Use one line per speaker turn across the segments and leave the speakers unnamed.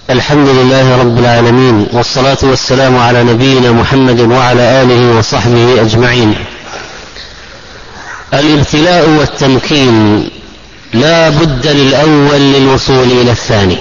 الحمد لله رب العالمين، والصلاة والسلام على نبينا محمد وعلى آله وصحبه أجمعين. الابتلاء والتمكين لا بد للأول للوصول إلى الثاني،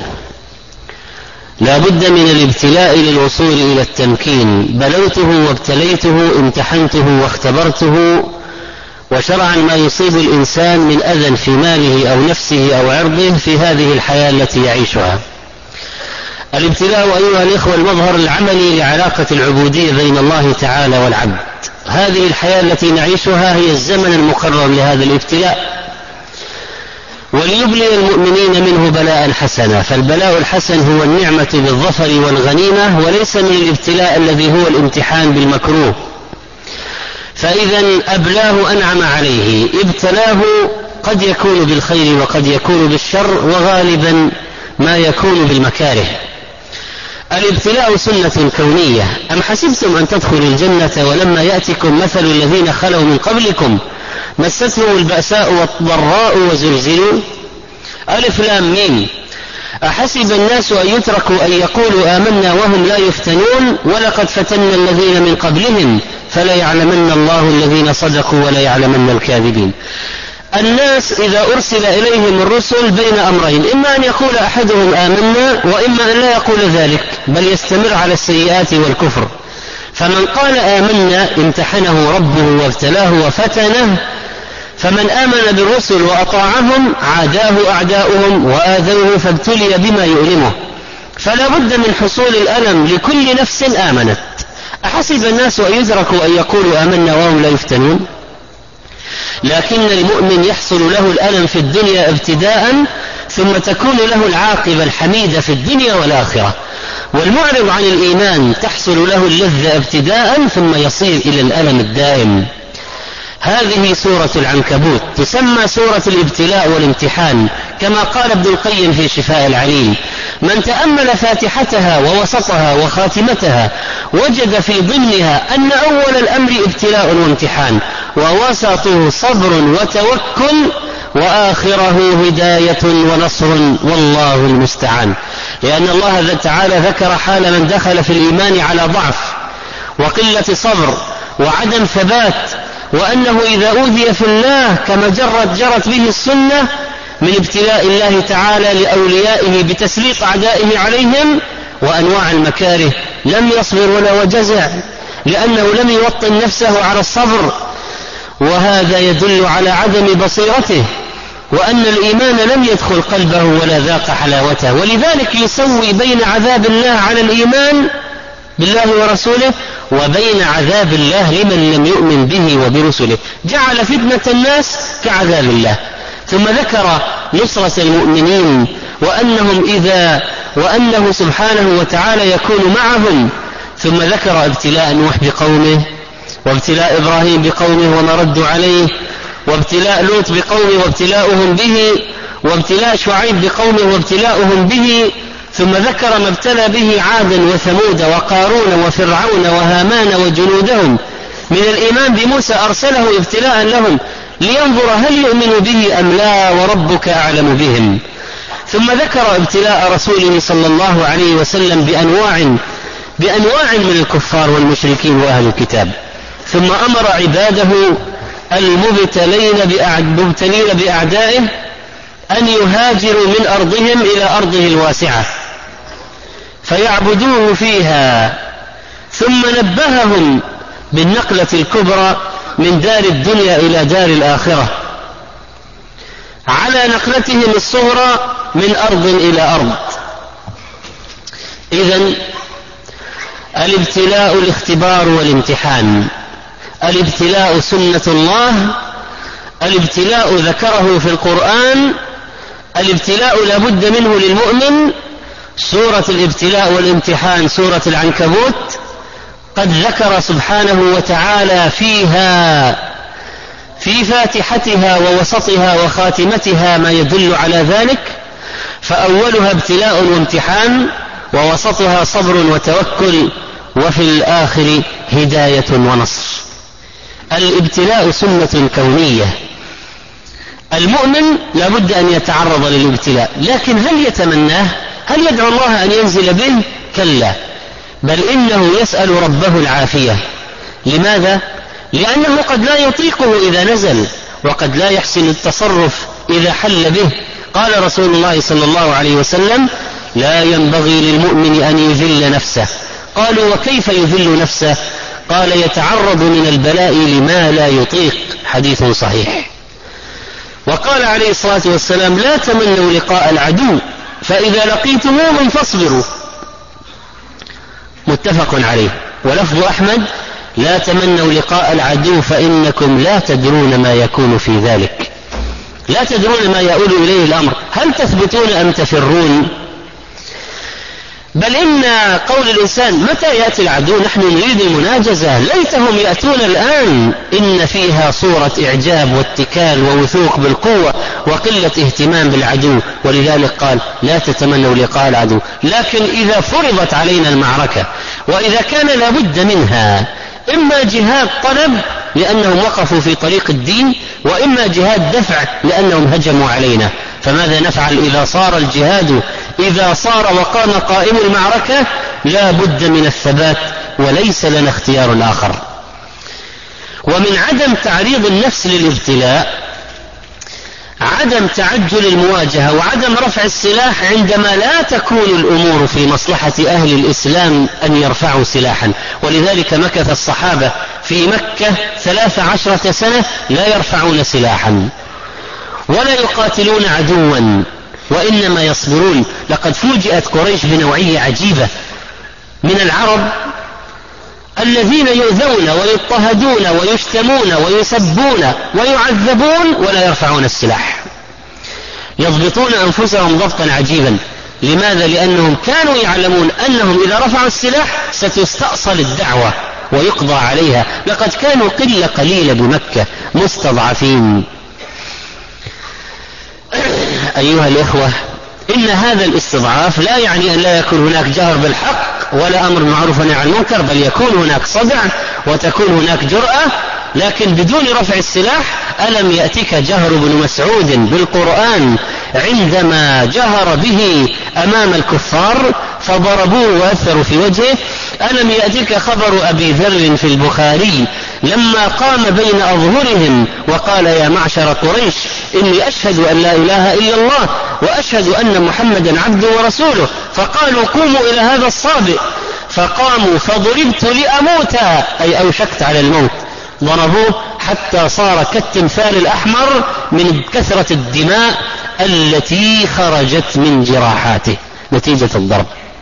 لا بد من الابتلاء للوصول إلى التمكين. بلوته وابتليته، امتحنته واختبرته، وشرعا ما يصيب الإنسان من أذى في ماله أو نفسه أو عرضه في هذه الحياة التي يعيشها. الابتلاء أيها الإخوة المظهر العملي لعلاقة العبودية بين الله تعالى والعبد. هذه الحياة التي نعيشها هي الزمن المقرر لهذا الابتلاء، وليبلي المؤمنين منه بلاء حسنا. فالبلاء الحسن هو النعمة بالظفر والغنيمة، وليس من الابتلاء الذي هو الامتحان بالمكروه. فإذا أبلاه أنعم عليه، ابتلاه قد يكون بالخير وقد يكون بالشر، وغالبا ما يكون بالمكاره. الابتلاء سنة كونية. أم حسبتم أن تدخلوا الجنة ولما يأتكم مثل الذين خلوا من قبلكم مستهم البأساء والضراء وزلزلوا. ألف لام ميم. أحسب الناس أن يتركوا أن يقولوا آمنا وهم لا يفتنون ولقد فتنا الذين من قبلهم فليعلمن الله الذين صدقوا وليعلمن الكاذبين. الناس إذا أرسل إليهم الرسل بين أمرين، إما أن يقول أحدهم آمنا، وإما أن لا يقول ذلك بل يستمر على السيئات والكفر. فمن قال آمنا امتحنه ربه وابتلاه وفتنه، فمن آمن بالرسل وأطاعهم عاداه أعداؤهم وآذوه فابتلي بما يؤلمه. فلا بد من حصول الألم لكل نفس آمنت. أحسب الناس أن يتركوا أن يقولوا آمنا وهم لا يفتنون. لكن المؤمن يحصل له الألم في الدنيا ابتداء، ثم تكون له العاقبة الحميدة في الدنيا والآخرة. والمعرض عن الإيمان تحصل له اللذة ابتداء، ثم يصير إلى الألم الدائم. هذه سورة العنكبوت تسمى سورة الابتلاء والامتحان، كما قال ابن القيم في شفاء العليل: من تأمل فاتحتها ووسطها وخاتمتها وجد في ضمنها أن أول الأمر ابتلاء وامتحان، ووسطه صبر وتوكل، وآخره هداية ونصر، والله المستعان. لأن الله تعالى ذكر حال من دخل في الإيمان على ضعف وقلة صبر وعدم ثبات، وأنه إذا أوذي في الله كما جرت به السنة من ابتلاء الله تعالى لأوليائه بتسليط أعدائه عليهم وأنواع المكاره لم يصبر ولا وجزع، لأنه لم يوطن نفسه على الصبر، وهذا يدل على عدم بصيرته، وأن الإيمان لم يدخل قلبه ولا ذاق حلاوته. ولذلك يسوي بين عذاب الله على الإيمان بالله ورسوله وبين عذاب الله لمن لم يؤمن به وبرسله. جعل فتنة الناس كعذاب الله، ثم ذكر نصرة المؤمنين وأنه سبحانه وتعالى يكون معهم، ثم ذكر ابتلاء نوح بقومه، وابتلاء إبراهيم بقومه وما ردوا عليه، وابتلاء لوط بقومه وابتلاؤهم به، وابتلاء شعيب بقومه وابتلاؤهم به، ثم ذكر ما ابتلى به عادا وثمود وقارون وفرعون وهامان وجنودهم من الإيمان بموسى، أرسله ابتلاء لهم لينظر هل يؤمن به أم لا، وربك أعلم بهم. ثم ذكر ابتلاء رسوله صلى الله عليه وسلم بأنواع من الكفار والمشركين وأهل الكتاب. ثم أمر عباده المبتلين بأعدائه أن يهاجروا من أرضهم إلى أرضه الواسعة فيعبدوه فيها، ثم نبههم بالنقلة الكبرى من دار الدنيا إلى دار الآخرة على نقلتهم الصغرى من أرض إلى أرض. إذن الابتلاء الاختبار والامتحان. الابتلاء سنة الله، الابتلاء ذكره في القرآن، الابتلاء لا بد منه للمؤمن. سورة الابتلاء والامتحان سورة العنكبوت قد ذكر سبحانه وتعالى فيها في فاتحتها ووسطها وخاتمتها ما يدل على ذلك، فأولها ابتلاء وامتحان، ووسطها صبر وتوكل، وفي الآخر هداية ونصر. الابتلاء سنة كونية. المؤمن لا بد أن يتعرض للابتلاء، لكن هل يتمناه؟ هل يدعو الله أن ينزل به؟ كلا، بل إنه يسأل ربه العافية. لماذا؟ لأنه قد لا يطيقه إذا نزل، وقد لا يحسن التصرف إذا حل به. قال رسول الله صلى الله عليه وسلم: لا ينبغي للمؤمن أن يذل نفسه. قالوا: وكيف يذل نفسه؟ قال: يتعرض من البلاء لما لا يطيق. حديث صحيح. وقال عليه الصلاة والسلام: لا تمنوا لقاء العدو، فإذا لقيتموهم فاصبروا. متفق عليه. ولفظ أحمد: لا تمنوا لقاء العدو فإنكم لا تدرون ما يكون في ذلك. لا تدرون ما يؤول إليه الأمر، هل تثبتون أم تفرون؟ بل إن قول الإنسان متى يأتي العدو نحن نريد المناجزة، ليتهم يأتون الآن، إن فيها صورة إعجاب واتكال ووثوق بالقوة وقلة اهتمام بالعدو. ولذلك قال: لا تتمنوا لقاء العدو. لكن إذا فرضت علينا المعركة وإذا كان لابد منها، إما جهاد طلب لأنهم وقفوا في طريق الدين، وإما جهاد دفع لأنهم هجموا علينا، فماذا نفعل إذا صار الجهاد، إذا صار وقام قائم المعركة؟ لا بد من الثبات، وليس لنا اختيار آخر. ومن عدم تعريض النفس للابتلاء عدم تعجل المواجهة وعدم رفع السلاح عندما لا تكون الأمور في مصلحة أهل الإسلام أن يرفعوا سلاحا. ولذلك مكث الصحابة في مكة 13 سنة لا يرفعون سلاحا ولا يقاتلون عدوا، وإنما يصبرون. لقد فوجئت قريش بنوعية عجيبة من العرب الذين يؤذون ويضطهدون ويشتمون ويسبون ويعذبون ولا يرفعون السلاح، يضبطون أنفسهم ضبطا عجيبا. لماذا؟ لأنهم كانوا يعلمون أنهم إذا رفعوا السلاح ستستأصل الدعوة ويقضى عليها. لقد كانوا قلة قليلة بمكة مستضعفين. أيها الإخوة، إن هذا الاستضعاف لا يعني أن لا يكون هناك جهر بالحق ولا أمر بالمعروف ونهي عن المنكر، بل يكون هناك صدع وتكون هناك جرأة، لكن بدون رفع السلاح. ألم يأتك جهر ابن مسعود بالقرآن عندما جهر به أمام الكفار فضربوه وأثروا في وجهه؟ ألم يأتك خبر أبي ذر في البخاري لما قام بين أظهرهم وقال: يا معشر قريش، إني أشهد أن لا إله إلا الله وأشهد أن محمدا عبده ورسوله، فقالوا: قوموا إلى هذا الصابئ. فقاموا فضربت لأموت، أي أوشكت على الموت. ضربوه حتى صار كالتمثال الأحمر من كثرة الدماء التي خرجت من جراحاته نتيجة الضرب.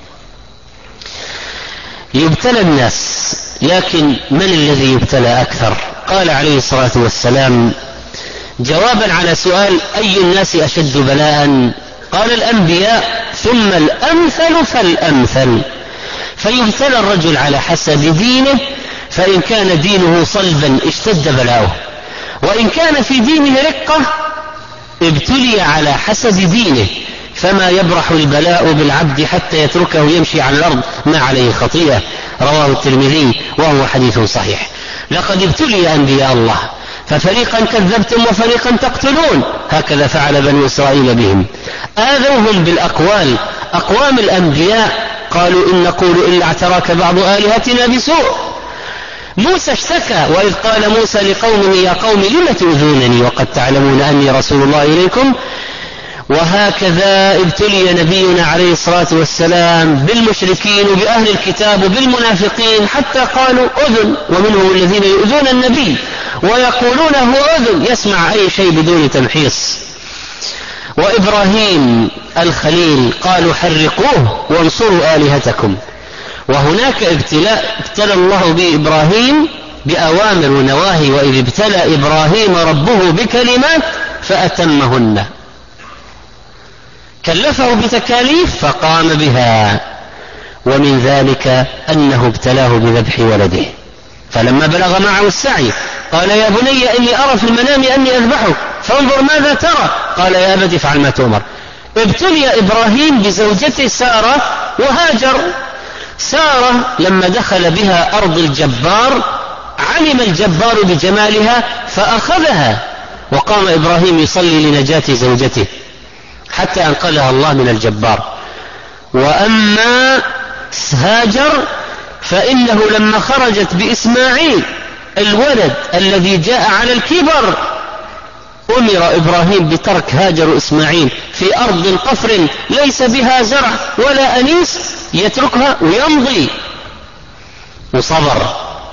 يبتلى الناس، لكن من الذي يبتلى أكثر؟ قال عليه الصلاة والسلام جوابا على سؤال أي الناس أشد بلاء، قال: الأنبياء، ثم الأمثل فالأمثل. فيبتلى الرجل على حسب دينه، فإن كان دينه صلبا اشتد بلاؤه، وإن كان في دينه رقة ابتلي على حسب دينه، فما يبرح البلاء بالعبد حتى يتركه يمشي على الأرض ما عليه خطيئة. رواه الترمذي وهو حديث صحيح. لقد ابتلي أنبياء الله، ففريقا كذبتم وفريقا تقتلون، هكذا فعل بنو إسرائيل بهم. آذوهم بالأقوال. أقوام الأنبياء قالوا: إن نقول إلا اعتراك بعض آلهتنا بسوء. موسى اشتكى، وإذ قال موسى لقومه: يا قوم لم تؤذونني وقد تعلمون أني رسول الله إليكم. وهكذا ابتلي نبينا عليه الصلاة والسلام بالمشركين وبأهل الكتاب وبالمنافقين حتى قالوا أذن، ومنهم الذين يؤذون النبي ويقولون هو أذن، يسمع أي شيء بدون تمحيص. وإبراهيم الخليل قالوا: حرقوه وانصروا آلهتكم. وهناك ابتلاء ابتلى الله بإبراهيم بأوامر ونواهي: وإذ ابتلى إبراهيم ربه بكلمات فأتمهن. كلفه بتكاليف فقام بها، ومن ذلك أنه ابتلاه بذبح ولده، فلما بلغ معه السعي قال: يا بني إني أرى في المنام أني أذبحك فانظر ماذا ترى، قال: يا أبت افعل ما تؤمر. ابتلي إبراهيم بزوجته سارة وهاجر. سارة لما دخل بها أرض الجبار علم الجبار بجمالها فأخذها، وقام إبراهيم يصلي لنجاة زوجته حتى أنقذها الله من الجبار. وأما هاجر فإنه لما خرجت بإسماعيل الولد الذي جاء على الكبر أمر إبراهيم بترك هاجر وإسماعيل في أرض قفر ليس بها زرع ولا أنيس، يتركها ويمضي، وصبر.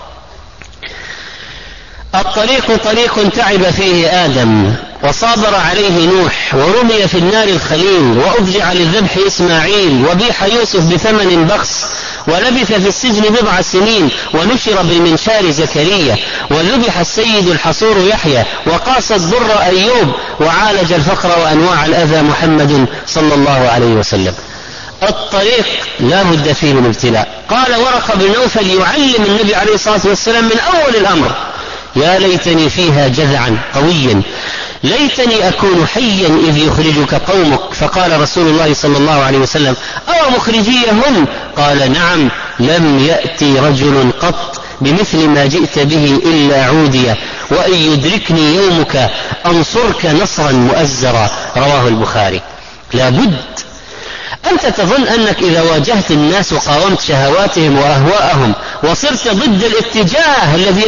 الطريق طريق تعب فيه آدم وصابر عليه نوح، ورمي في النار الخليل، وأفجع للذبح إسماعيل، وبيح يوسف بثمن بخس، ولبث في السجن 7 سنين، ونشر بالمنشار زكريا، وذبح السيد الحصور يحيى، وقاس الضر أيوب، وعالج الفقر وأنواع الأذى محمد صلى الله عليه وسلم. الطريق لا بد فيه من ابتلاء. قال ورقة بن نوفل يعلم النبي عليه الصلاة والسلام من أول الأمر: يا ليتني فيها جذعا قويا، ليتني أكون حيا إذ يخرجك قومك. فقال رسول الله صلى الله عليه وسلم: أو مخرجيهم؟ قال: نعم، لم يأتي رجل قط بمثل ما جئت به إلا عودي، وإن يدركني يومك أنصرك نصرا مؤزرا. رواه البخاري. لابد. أنت تظن أنك إذا واجهت الناس وقاومت شهواتهم وأهواءهم وصرت ضد الاتجاه الذي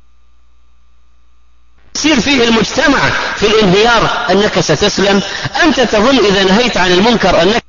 يصير فيه المجتمع في الانهيار أنك ستسلم؟ أنت تظن إذا نهيت عن المنكر أنك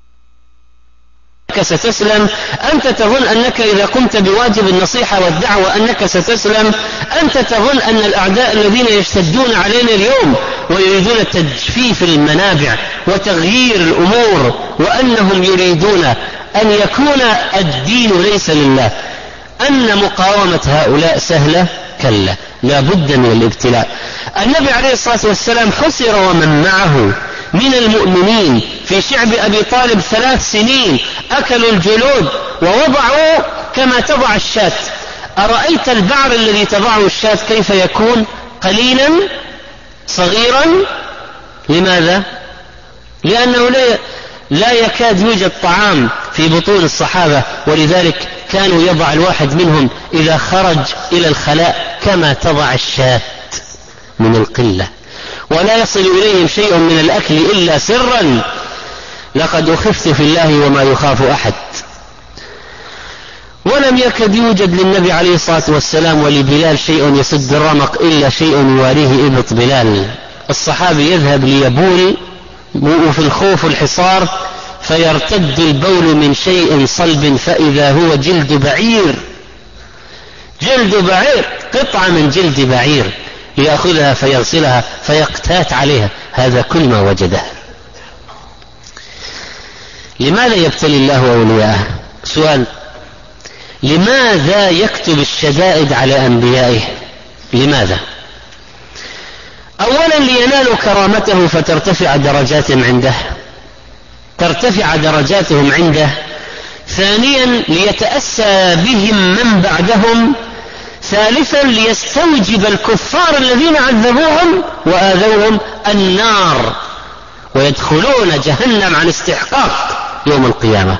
ستسلم؟ أنت تظن أنك إذا قمت بواجب النصيحة والدعوة أنك ستسلم؟ أنت تظن أن الأعداء الذين يشتدون علينا اليوم ويريدون تجفيف المنابع وتغيير الأمور وأنهم يريدون أن يكون الدين ليس لله، أن مقاومة هؤلاء سهلة؟ كلا، لا بد من الابتلاء. النبي عليه الصلاة والسلام خسر ومن معه من المؤمنين في شعب أبي طالب 3 سنين، أكلوا الجلود ووضعوا كما تضع الشاة. أرأيت البعر الذي تضعه الشاة كيف يكون؟ قليلا صغيرا. لماذا؟ لأنه لا يكاد يوجد طعام في بطون الصحابة، ولذلك كانوا يضع الواحد منهم إذا خرج إلى الخلاء كما تضع الشاة من القلة، ولا يصل إليهم شيء من الأكل إلا سرا. لقد أخفت في الله وما يخاف أحد. ولم يكد يوجد للنبي عليه الصلاة والسلام ولبلال شيء يسد الرمق إلا شيء يواريه إبط بلال. الصحابي يذهب ليبول وفي الخوف الحصار فيرتد البول من شيء صلب فإذا هو جلد بعير، جلد بعير، قطعة من جلد بعير، ليأخذها فيغسلها فيقتات عليها. هذا كل ما وجده. لماذا يبتلي الله أولياءه؟ سؤال: لماذا يكتب الشدائد على أنبيائه؟ لماذا؟ أولا لينالوا كرامته فترتفع درجاتهم عنده، ترتفع درجاتهم عنده. ثانيا ليتأسى بهم من بعدهم. ثالثا ليستوجب الكفار الذين عذبوهم وآذوهم النار ويدخلون جهنم عن استحقاق يوم القيامة.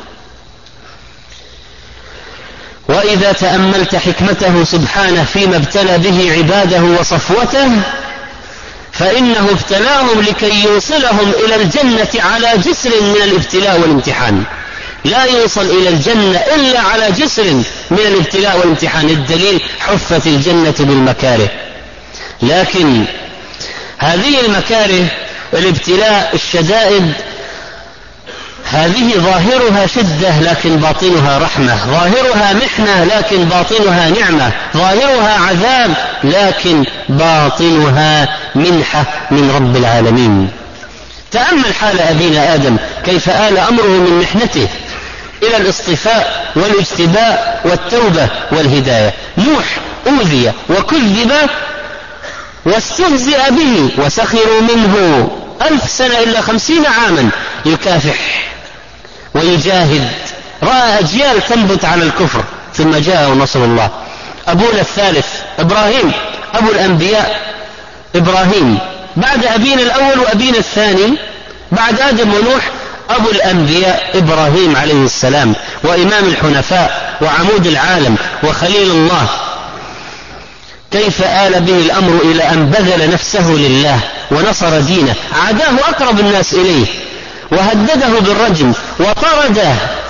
وإذا تأملت حكمته سبحانه فيما ابتلى به عباده وصفوته فإنه ابتلاهم لكي يوصلهم إلى الجنة على جسر من الابتلاء والامتحان. لا يوصل إلى الجنة إلا على جسر من الابتلاء والامتحان. الدليل: حفت الجنة بالمكاره. لكن هذه المكاره، الابتلاء، الشدائد، هذه ظاهرها شدة لكن باطنها رحمة، ظاهرها محنة لكن باطنها نعمة، ظاهرها عذاب لكن باطنها منحة من رب العالمين. تأمل حال أبينا آدم كيف آل أمره من محنته إلى الاصطفاء والاجتباء والتوبة والهداية. نوح أوذي وكذب واستهزئ به وسخروا منه 1000 سنة إلا 50 عاما يكافح ويجاهد، رأى أجيال تنبت على الكفر، ثم جاء نصر الله. أبونا الثالث إبراهيم، أبو الأنبياء إبراهيم، بعد أبينا الأول وأبينا الثاني بعد آدم ونوح أبو الأنبياء إبراهيم عليه السلام، وإمام الحنفاء وعمود العالم وخليل الله. كيف آل به الأمر إلى أن بذل نفسه لله ونصر دينه. عاداه أقرب الناس إليه وهدده بالرجم وطرده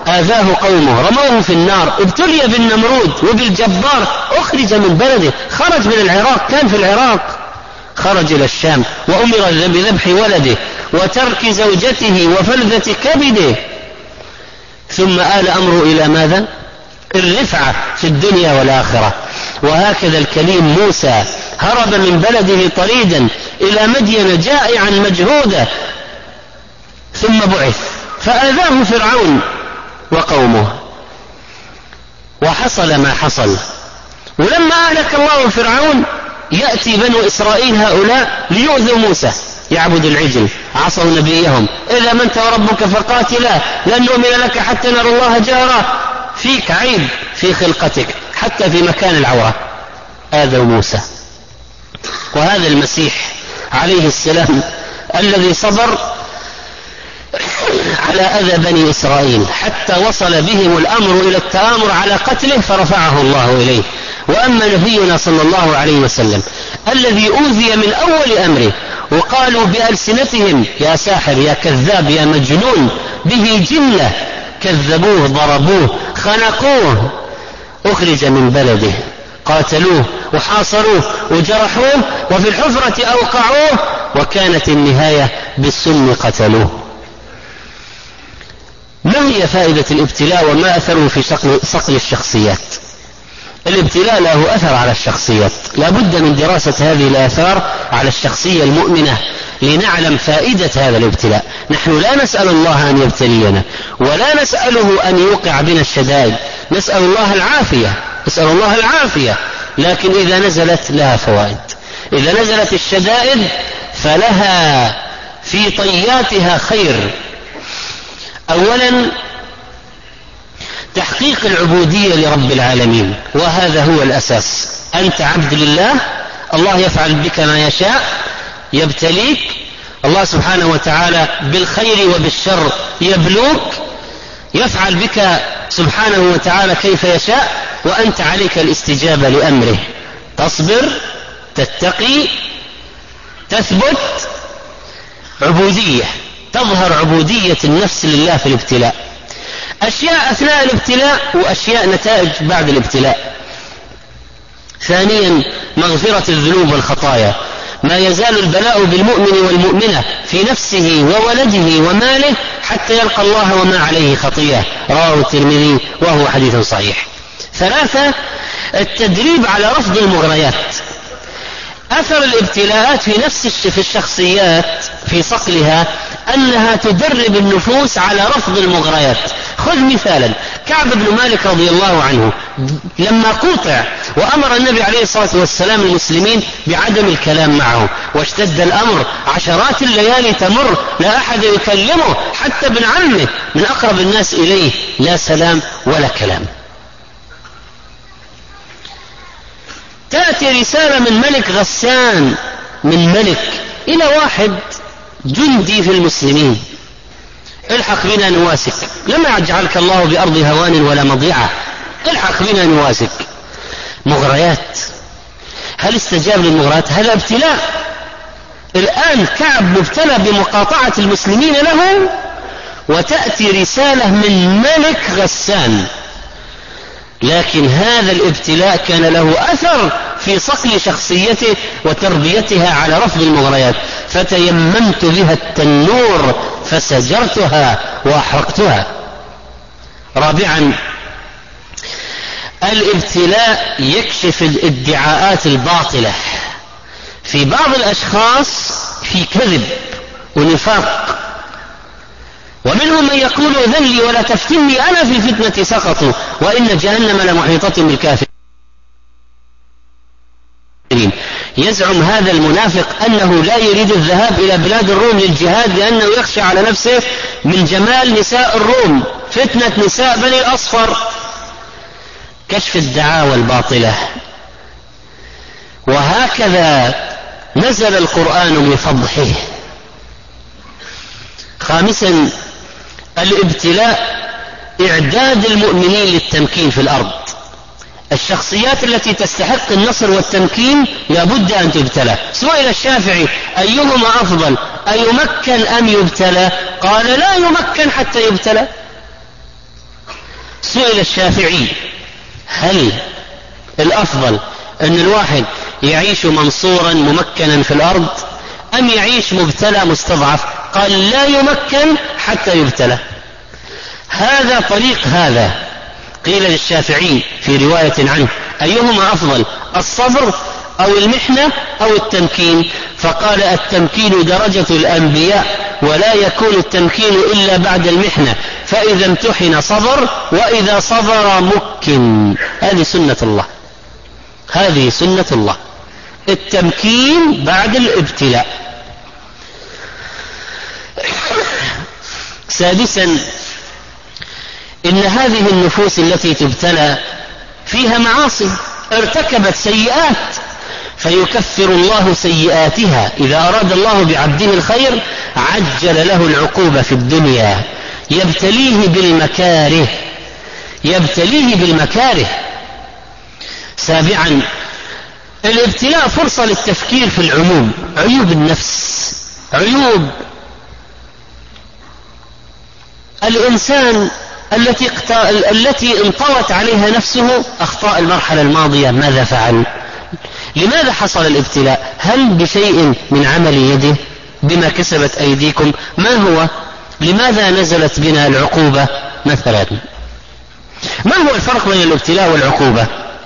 آذاه قومه، رموه في النار، ابتلي بالنمرود وبالجبار، أخرج من بلده، خرج من العراق، كان في العراق، خرج إلى الشام، وأمر بذبح ولده وترك زوجته وفلذة كبده، ثم آل أمره إلى ماذا؟ الرفعة في الدنيا والآخرة. وهكذا الكليم موسى هرب من بلده طريدا إلى مدين جائعا مجهودا، ثم بعث فآذاه فرعون وقومه، وحصل ما حصل. ولما أهلك الله فرعون يأتي بنو إسرائيل هؤلاء ليؤذوا موسى، يعبد العجل، عصوا نبيهم، إذا ما أنت وربك فقاتلا لن نؤمن لك حتى نرى الله جهرا، فيك عيب في خلقتك حتى في مكان العورة. آذوا موسى. وهذا المسيح عليه السلام الذي صبر على أذى بني إسرائيل حتى وصل بهم الأمر إلى التآمر على قتله فرفعه الله إليه. وأما نبينا صلى الله عليه وسلم الذي أوذي من أول أمره، وقالوا بألسنتهم يا ساحر يا كذاب يا مجنون، به جنة، كذبوه ضربوه خنقوه، أخرج من بلده، قاتلوه وحاصروه وجرحوه وفي الحفرة أوقعوه، وكانت النهاية بالسم قتلوه. ما هي فائدة الابتلاء وما أثره في صقل الشخصيات؟ الابتلاء له أثر على الشخصيات، لا بد من دراسة هذه الآثار على الشخصية المؤمنة لنعلم فائدة هذا الابتلاء. نحن لا نسأل الله أن يبتلينا ولا نسأله أن يوقع بنا الشدائد، نسأل الله العافية، نسأل الله العافية، لكن إذا نزلت لها فوائد. إذا نزلت الشدائد فلها في طياتها خير. أولا تحقيق العبودية لرب العالمين، وهذا هو الأساس. أنت عبد لله، الله يفعل بك ما يشاء، يبتليك الله سبحانه وتعالى بالخير وبالشر، يبلوك، يفعل بك سبحانه وتعالى كيف يشاء، وأنت عليك الاستجابة لأمره، تصبر، تتقي، تثبت. عبودية، تظهر عبودية النفس لله في الابتلاء. أشياء أثناء الابتلاء وأشياء نتائج بعد الابتلاء. ثانيا مغفرة الذنوب والخطايا، ما يزال البلاء بالمؤمن والمؤمنة في نفسه وولده وماله حتى يلقى الله وما عليه خطيئة، رواه الترمذي وهو حديث صحيح. ثلاثة التدريب على رفض المغريات. أثر الابتلاءات في الشخصيات في صقلها أنها تدرب النفوس على رفض المغريات. خذ مثالا كعب بن مالك رضي الله عنه لما قوطع وأمر النبي عليه الصلاة والسلام المسلمين بعدم الكلام معه، واشتد الأمر، عشرات الليالي تمر لا أحد يكلمه، حتى ابن عمه من أقرب الناس إليه لا سلام ولا كلام. تأتي رسالة من ملك غسان، من ملك إلى واحد جندي في المسلمين: الحق بنا نواسك، لما يجعلك الله بأرض هوان ولا مضيعة، الحق بنا نواسك. مغريات. هل استجاب للمغريات؟ هذا ابتلاء. الآن كعب مبتلى بمقاطعة المسلمين له، وتأتي رسالة من ملك غسان، لكن هذا الابتلاء كان له أثر في صقل شخصيته وتربيتها على رفض المغريات. فتيممت بها التنور فسجرتها وأحرقتها. رابعا الابتلاء يكشف الادعاءات الباطلة. في بعض الأشخاص في كذب ونفاق، ومنهم من يقول إذن لي ولا تفتني أنا في الفتنة سقطوا وإن جهنم لمحيطة بالكافرين. يزعم هذا المنافق أنه لا يريد الذهاب إلى بلاد الروم للجهاد لأنه يخشى على نفسه من جمال نساء الروم، فتنة نساء بني الأصفر. كشف الدعاوى الباطلة. وهكذا نزل القرآن بفضحه. خامسا الابتلاء إعداد المؤمنين للتمكين في الأرض. الشخصيات التي تستحق النصر والتمكين لابد أن تبتلى. سئل الشافعي: أيهما أفضل، أيمكن أم يبتلى؟ قال: لا يمكن حتى يبتلى. سئل الشافعي: هل الأفضل أن الواحد يعيش منصورا ممكنا في الأرض أم يعيش مبتلى مستضعف؟ قال: لا يمكن حتى يبتلى. هذا طريق هذا. قيل للشافعي في رواية عنه: أيهما أفضل، الصبر أو المحنة أو التمكين؟ فقال: التمكين درجة الأنبياء، ولا يكون التمكين إلا بعد المحنة، فإذا امتحن صبر، وإذا صبر مكن. هذه سنة الله، هذه سنة الله، التمكين بعد الابتلاء. سادسا: إن هذه النفوس التي تبتلى فيها معاصي، ارتكبت سيئات، فيكفر الله سيئاتها. إذا أراد الله بعبده الخير عجل له العقوبة في الدنيا، يبتليه بالمكاره، يبتليه بالمكاره. سابعا: الابتلاء فرصة للتفكير في العموم، عيوب النفس، عيوب الإنسان التي انطوت عليها نفسه، أخطاء المرحلة الماضية ماذا فعل؟ لماذا حصل الابتلاء؟ هل بشيء من عمل يده؟ بما كسبت أيديكم؟ ما هو؟ لماذا نزلت بنا العقوبة مثلا؟ ما هو الفرق بين الابتلاء والعقوبة؟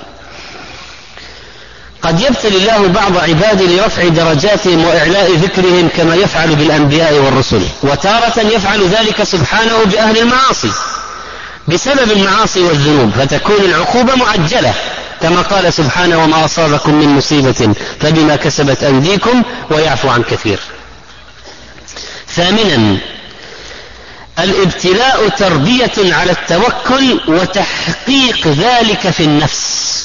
قد يبتلي الله بعض عباده لرفع درجاتهم وإعلاء ذكرهم كما يفعل بالأنبياء والرسل، وتارة يفعل ذلك سبحانه بأهل المعاصي بسبب المعاصي والذنوب، فتكون العقوبة معجلة كما قال سبحانه: وما أصابكم من مصيبة فبما كسبت أيديكم ويعفو عن كثير. ثامنا: الابتلاء تربية على التوكل وتحقيق ذلك في النفس.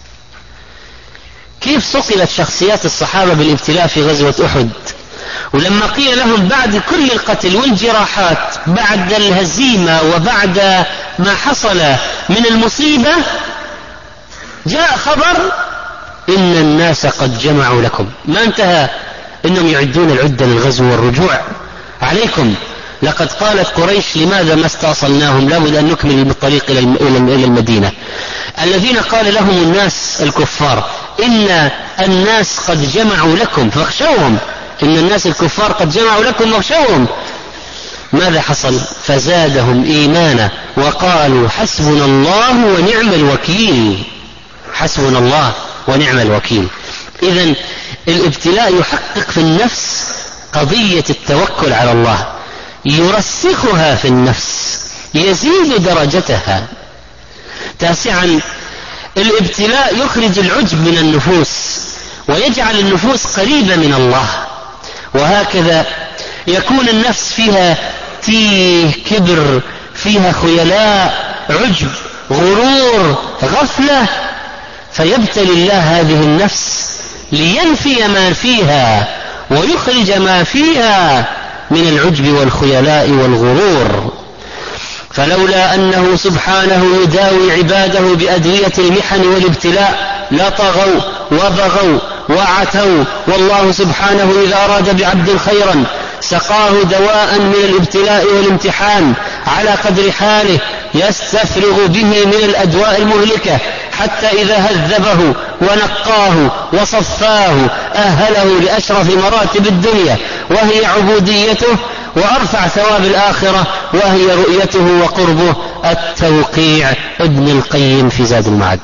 كيف صقلت شخصيات الصحابة بالابتلاء في غزوة أحد؟ ولما قيل لهم بعد كل القتل والجراحات، بعد الهزيمة وبعد ما حصل من المصيبة، جاء خبر: إن الناس قد جمعوا لكم. ما انتهى إنهم يعدون العدة للغزو والرجوع عليكم. لقد قالت قريش: لماذا ما استأصلناهم؟ لابد أن نكمل بالطريق إلى المدينة. الذين قال لهم الناس الكفار: إن الناس قد جمعوا لكم فاخشوهم، إن الناس الكفار قد جمعوا لكم فاخشوهم. ماذا حصل؟ فزادهم إيمانا وقالوا: حسبنا الله ونعم الوكيل، حسبنا الله ونعم الوكيل. إذن الابتلاء يحقق في النفس قضية التوكل على الله، يرسخها في النفس، يزيد درجتها. تاسعا: الابتلاء يخرج العجب من النفوس ويجعل النفوس قريبة من الله، وهكذا يكون النفس فيها تيه، كبر، فيها خيلاء، عجب، غرور، غفلة، فيبتلي الله هذه النفس لينفي ما فيها ويخرج ما فيها من العجب والخيلاء والغرور. فلولا أنه سبحانه يداوي عباده بأدوية المحن والابتلاء لطغوا وبغوا وعتوا، والله سبحانه إذا أراد بعبد خيرا سقاه دواء من الابتلاء والامتحان على قدر حاله، يستفرغ به من الأدواء المهلكة، حتى إذا هذبه ونقاه وصفاه أهله لأشرف مراتب الدنيا وهي عبوديته، وأرفع ثواب الآخرة وهي رؤيته وقربه. التوقيع ابن القيم في زاد المعد.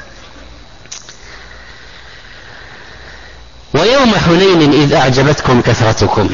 ويوم حنين إذ أعجبتكم كثرتكم،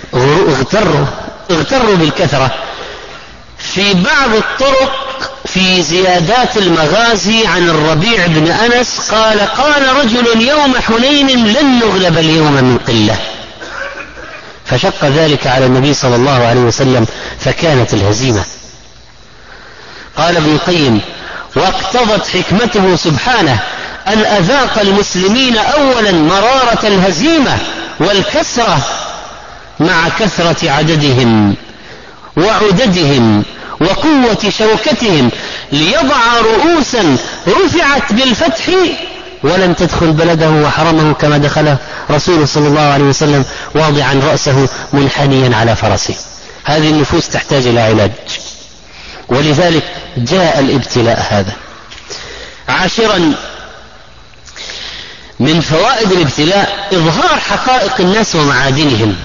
اغتروا بالكثرة. في بعض الطرق في زيادات المغازي عن الربيع بن أنس قال: قال رجل يوم حنين لن نغلب اليوم من قلة، فشق ذلك على النبي صلى الله عليه وسلم فكانت الهزيمة. قال ابن القيم: واقتضت حكمته سبحانه أن أذاق المسلمين أولا مرارة الهزيمة والكسرة مع كثرة عددهم وعددهم وقوة شوكتهم، ليضع رؤوسا رفعت بالفتح ولم تدخل بلده وحرمه كما دخله رسول صلى الله عليه وسلم واضعا رأسه منحنيا على فرسه. هذه النفوس تحتاج إلى علاج، ولذلك جاء الابتلاء هذا. عاشرا من فوائد الابتلاء إظهار حقائق الناس ومعادنهم.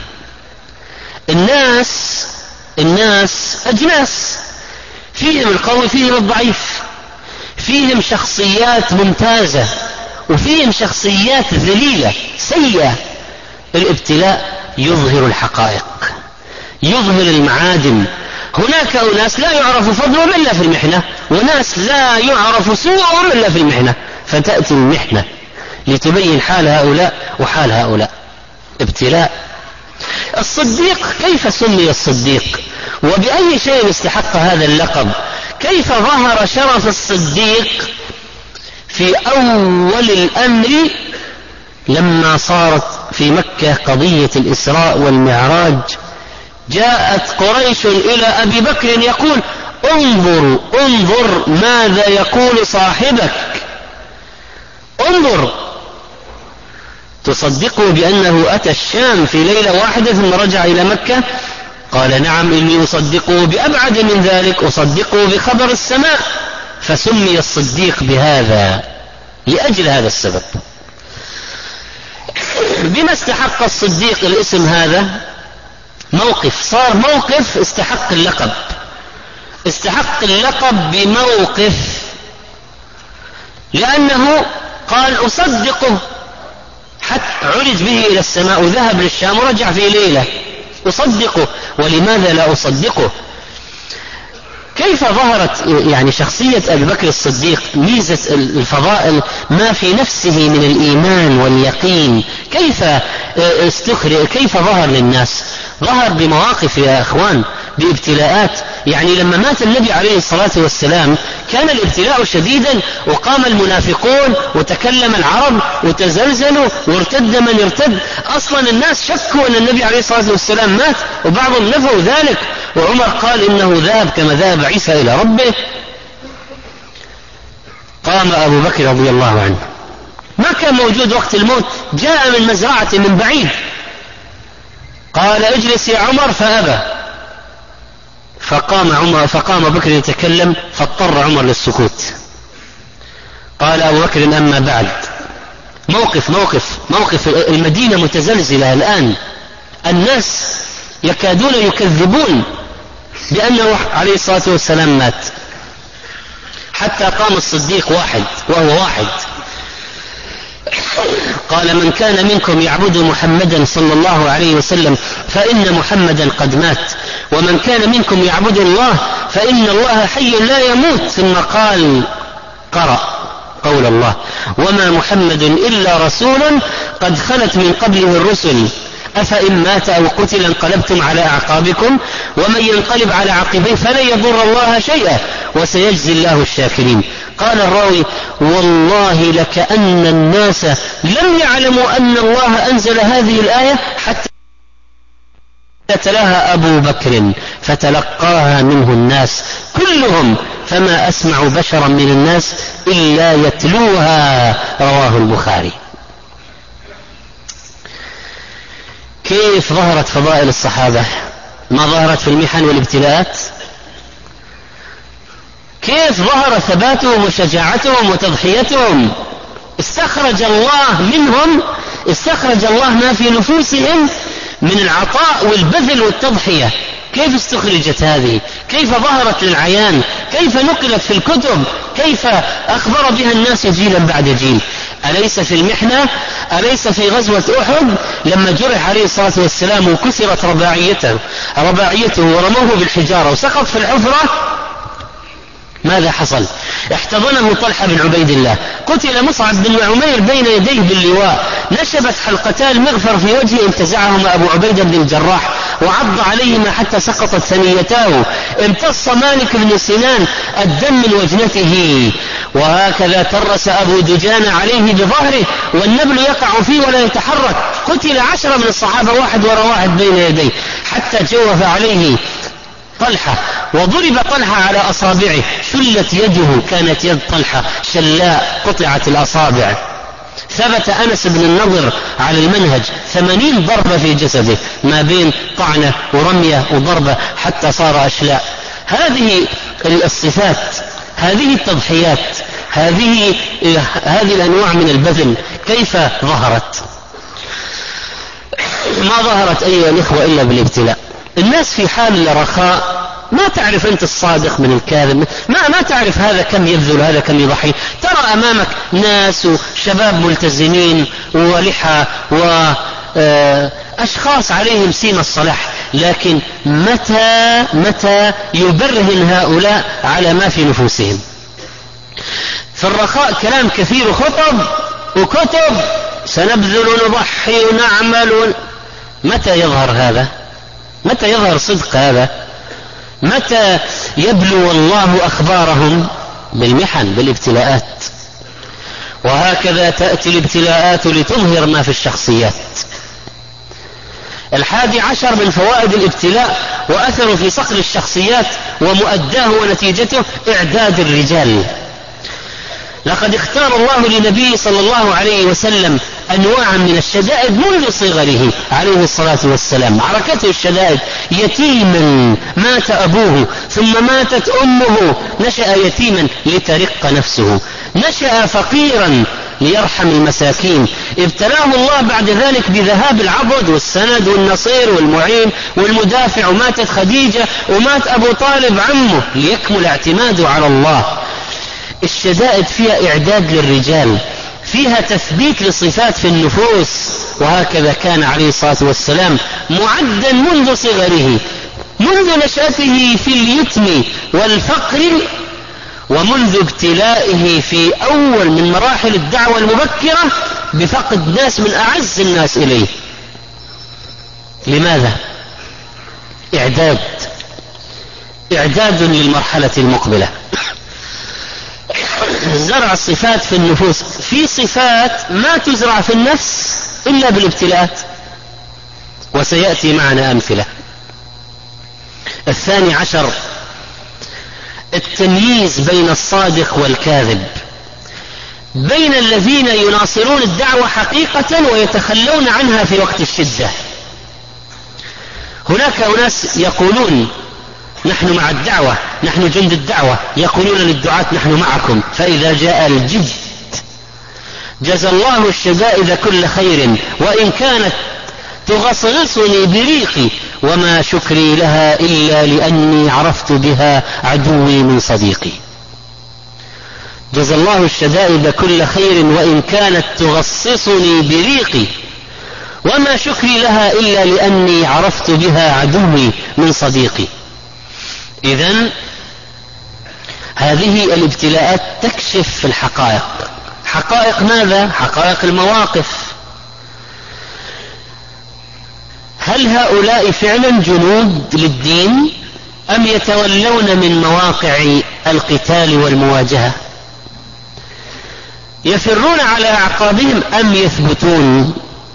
الناس أجناس، فيهم القوي فيهم الضعيف، فيهم شخصيات ممتازة وفيهم شخصيات ذليلة سيئة. الابتلاء يظهر الحقائق، يظهر المعادن. هناك أناس لا يعرف فضلهم إلا في المحنة، وناس لا يعرف سوءهم إلا في المحنة، فتأتي المحنة لتبين حال هؤلاء وحال هؤلاء. ابتلاء. الصديق، كيف سمي الصديق وبأي شيء استحق هذا اللقب؟ كيف ظهر شرف الصديق في أول الأمر لما صارت في مكة قضية الإسراء والمعراج؟ جاءت قريش إلى أبي بكر يقول: انظر ماذا يقول صاحبك، انظر. تصدقه بأنه أتى الشام في ليلة واحدة ثم رجع إلى مكة؟ قال: نعم، إني أصدقه بأبعد من ذلك، أصدقه بخبر السماء. فسمي الصديق بهذا لأجل هذا السبب. بما استحق الصديق الاسم هذا؟ موقف، صار موقف استحق اللقب. استحق اللقب بموقف، لأنه قال: أصدقه، حتى عرج به إلى السماء وذهب للشام ورجع في ليلة. أصدقه. ولماذا لا أصدقه؟ كيف ظهرت يعني شخصية أبي بكر الصديق؟ ميزة الفضائل ما في نفسه من الإيمان واليقين، كيف ظهر للناس؟ ظهر بمواقف يا أخوان، بابتلاءات. يعني لما مات النبي عليه الصلاة والسلام كان الابتلاء شديدا، وقام المنافقون وتكلم العرب وتزلزلوا وارتد من ارتد. أصلا الناس شكوا أن النبي عليه الصلاة والسلام مات، وبعضهم نفوا ذلك، وعمر قال إنه ذهب كما ذهب عيسى إلى ربه. قام أبو بكر رضي الله عنه، ما كان موجود وقت الموت، جاء من مزرعة من بعيد، قال: اجلس يا عمر، فأبى. فقام بكر يتكلم، فاضطر عمر للسكوت. قال أبو بكر: أما بعد. موقف المدينة متزلزلة الآن، الناس يكادون يكذبون بأنه عليه الصلاة والسلام مات، حتى قام الصديق وهو واحد قال: من كان منكم يعبد محمدا صلى الله عليه وسلم فإن محمدا قد مات، ومن كان منكم يعبد الله فإن الله حي لا يموت. ثم قرأ قول الله: وما محمد إلا رسول قد خلت من قبله الرسل أفإن مات أو قتل انقلبتم على أعقابكم ومن ينقلب على عقبيه فلن يضر الله شيئا وسيجزي الله الشاكرين. قال الراوي: والله لكأن الناس لم يعلموا أن الله أنزل هذه الآية حتى تلاها أبو بكر فتلقاها منه الناس كلهم، فما أسمع بشرا من الناس إلا يتلوها. رواه البخاري. كيف ظهرت فضائل الصحابة؟ ما ظهرت في المحن والابتلاءات؟ كيف ظهر ثباتهم وشجاعتهم وتضحيتهم؟ استخرج الله ما في نفوسهم من العطاء والبذل والتضحية. كيف استخرجت هذه؟ كيف ظهرت للعيان؟ كيف نقلت في الكتب؟ كيف أخبر بها الناس جيلا بعد جيل؟ أليس في المحنة؟ أليس في غزوة أحد لما جرح عليه الصلاة والسلام وكسرت رباعيته ورموه بالحجارة وسقط في الحفرة؟ ماذا حصل؟ احتضنه طلحة بن عبيد الله، قتل مصعب بن عمير بين يديه باللواء، نشبت حلقتا المغفر في وجهه انتزعهما أبو عبيدة بن الجراح وعض عليهما حتى سقطت ثنيتاه، امتص مالك بن سنان الدم من وجنته، وهكذا ترس أبو دجان عليه بظهره والنبل يقع فيه ولا يتحرك. قتل 10 من الصحابة واحد وراء واحد بين يديه حتى جوف عليه طلحة، وضرب طلحة على أصابعه، شلت يده، كانت يد طلحة شلاء قطعت الأصابع. ثبت أنس بن النضر على المنهج 80 ضربة في جسده ما بين طعنة ورمية وضربة حتى صار أشلاء. هذه الصفات، هذه التضحيات، هذه الأنواع من البذل كيف ظهرت؟ ما ظهرت أيها الإخوة إلا بالابتلاء. الناس في حال الرخاء ما تعرف أنت الصادق من الكاذب، ما تعرف هذا كم يبذل هذا كم يضحي. ترى أمامك ناس وشباب ملتزمين ولحى وأشخاص عليهم سيم الصلاح، لكن متى يبرهن هؤلاء على ما في نفوسهم؟ في الرخاء كلام كثير وخطب وكتب، سنبذل ونضحي ونعمل. متى يظهر هذا؟ متى يظهر صدق هذا؟ متى يبلو الله أخبارهم؟ بالمحن، بالابتلاءات. وهكذا تأتي الابتلاءات لتظهر ما في الشخصيات. 11 من فوائد الابتلاء وأثره في صقل الشخصيات ومؤداه ونتيجته إعداد الرجال. لقد اختار الله لنبيه صلى الله عليه وسلم أنواعا من الشدائد منذ صغره عليه الصلاة والسلام. عركته الشدائد: يتيما مات أبوه ثم ماتت أمه، نشأ يتيما لترق نفسه، نشأ فقيرا ليرحم المساكين، ابتلاه الله بعد ذلك بذهاب العضد والسند والنصير والمعين والمدافع، وماتت خديجة ومات أبو طالب عمه ليكمل اعتماده على الله. الشدائد فيها إعداد للرجال، فيها تثبيت لصفات في النفوس. وهكذا كان عليه الصلاة والسلام معدا منذ صغره، منذ نشأته في اليتم والفقر، ومنذ ابتلائه في أول من مراحل الدعوة المبكرة بفقد ناس من أعز الناس إليه. لماذا؟ إعداد للمرحلة المقبلة. زرع الصفات في النفوس. في صفات ما تزرع في النفس إلا بالابتلاءات، وسيأتي معنا أمثلة. 12 التمييز بين الصادق والكاذب، بين الذين يناصرون الدعوة حقيقة ويتخلون عنها في وقت الشدة. هناك أناس يقولون نحن مع الدعوة، نحن جند الدعوة، يقولون للدعاة نحن معكم، فإذا جاء الجد جزى الله الشدائد كل خير وإن كانت تغصغصني بريقي وما شكري لها إلا لأني عرفت بها عدوي من صديقي. جزى الله الشدائد كل خير وإن كانت تغصصني بريقي وما شكري لها إلا لأني عرفت بها عدوي من صديقي. إذن هذه الابتلاءات تكشف الحقائق. حقائق ماذا؟ حقائق المواقف. هل هؤلاء فعلا جنود للدين أم يتولون من مواقع القتال والمواجهة؟ يفرون على أعقابهم أم يثبتون؟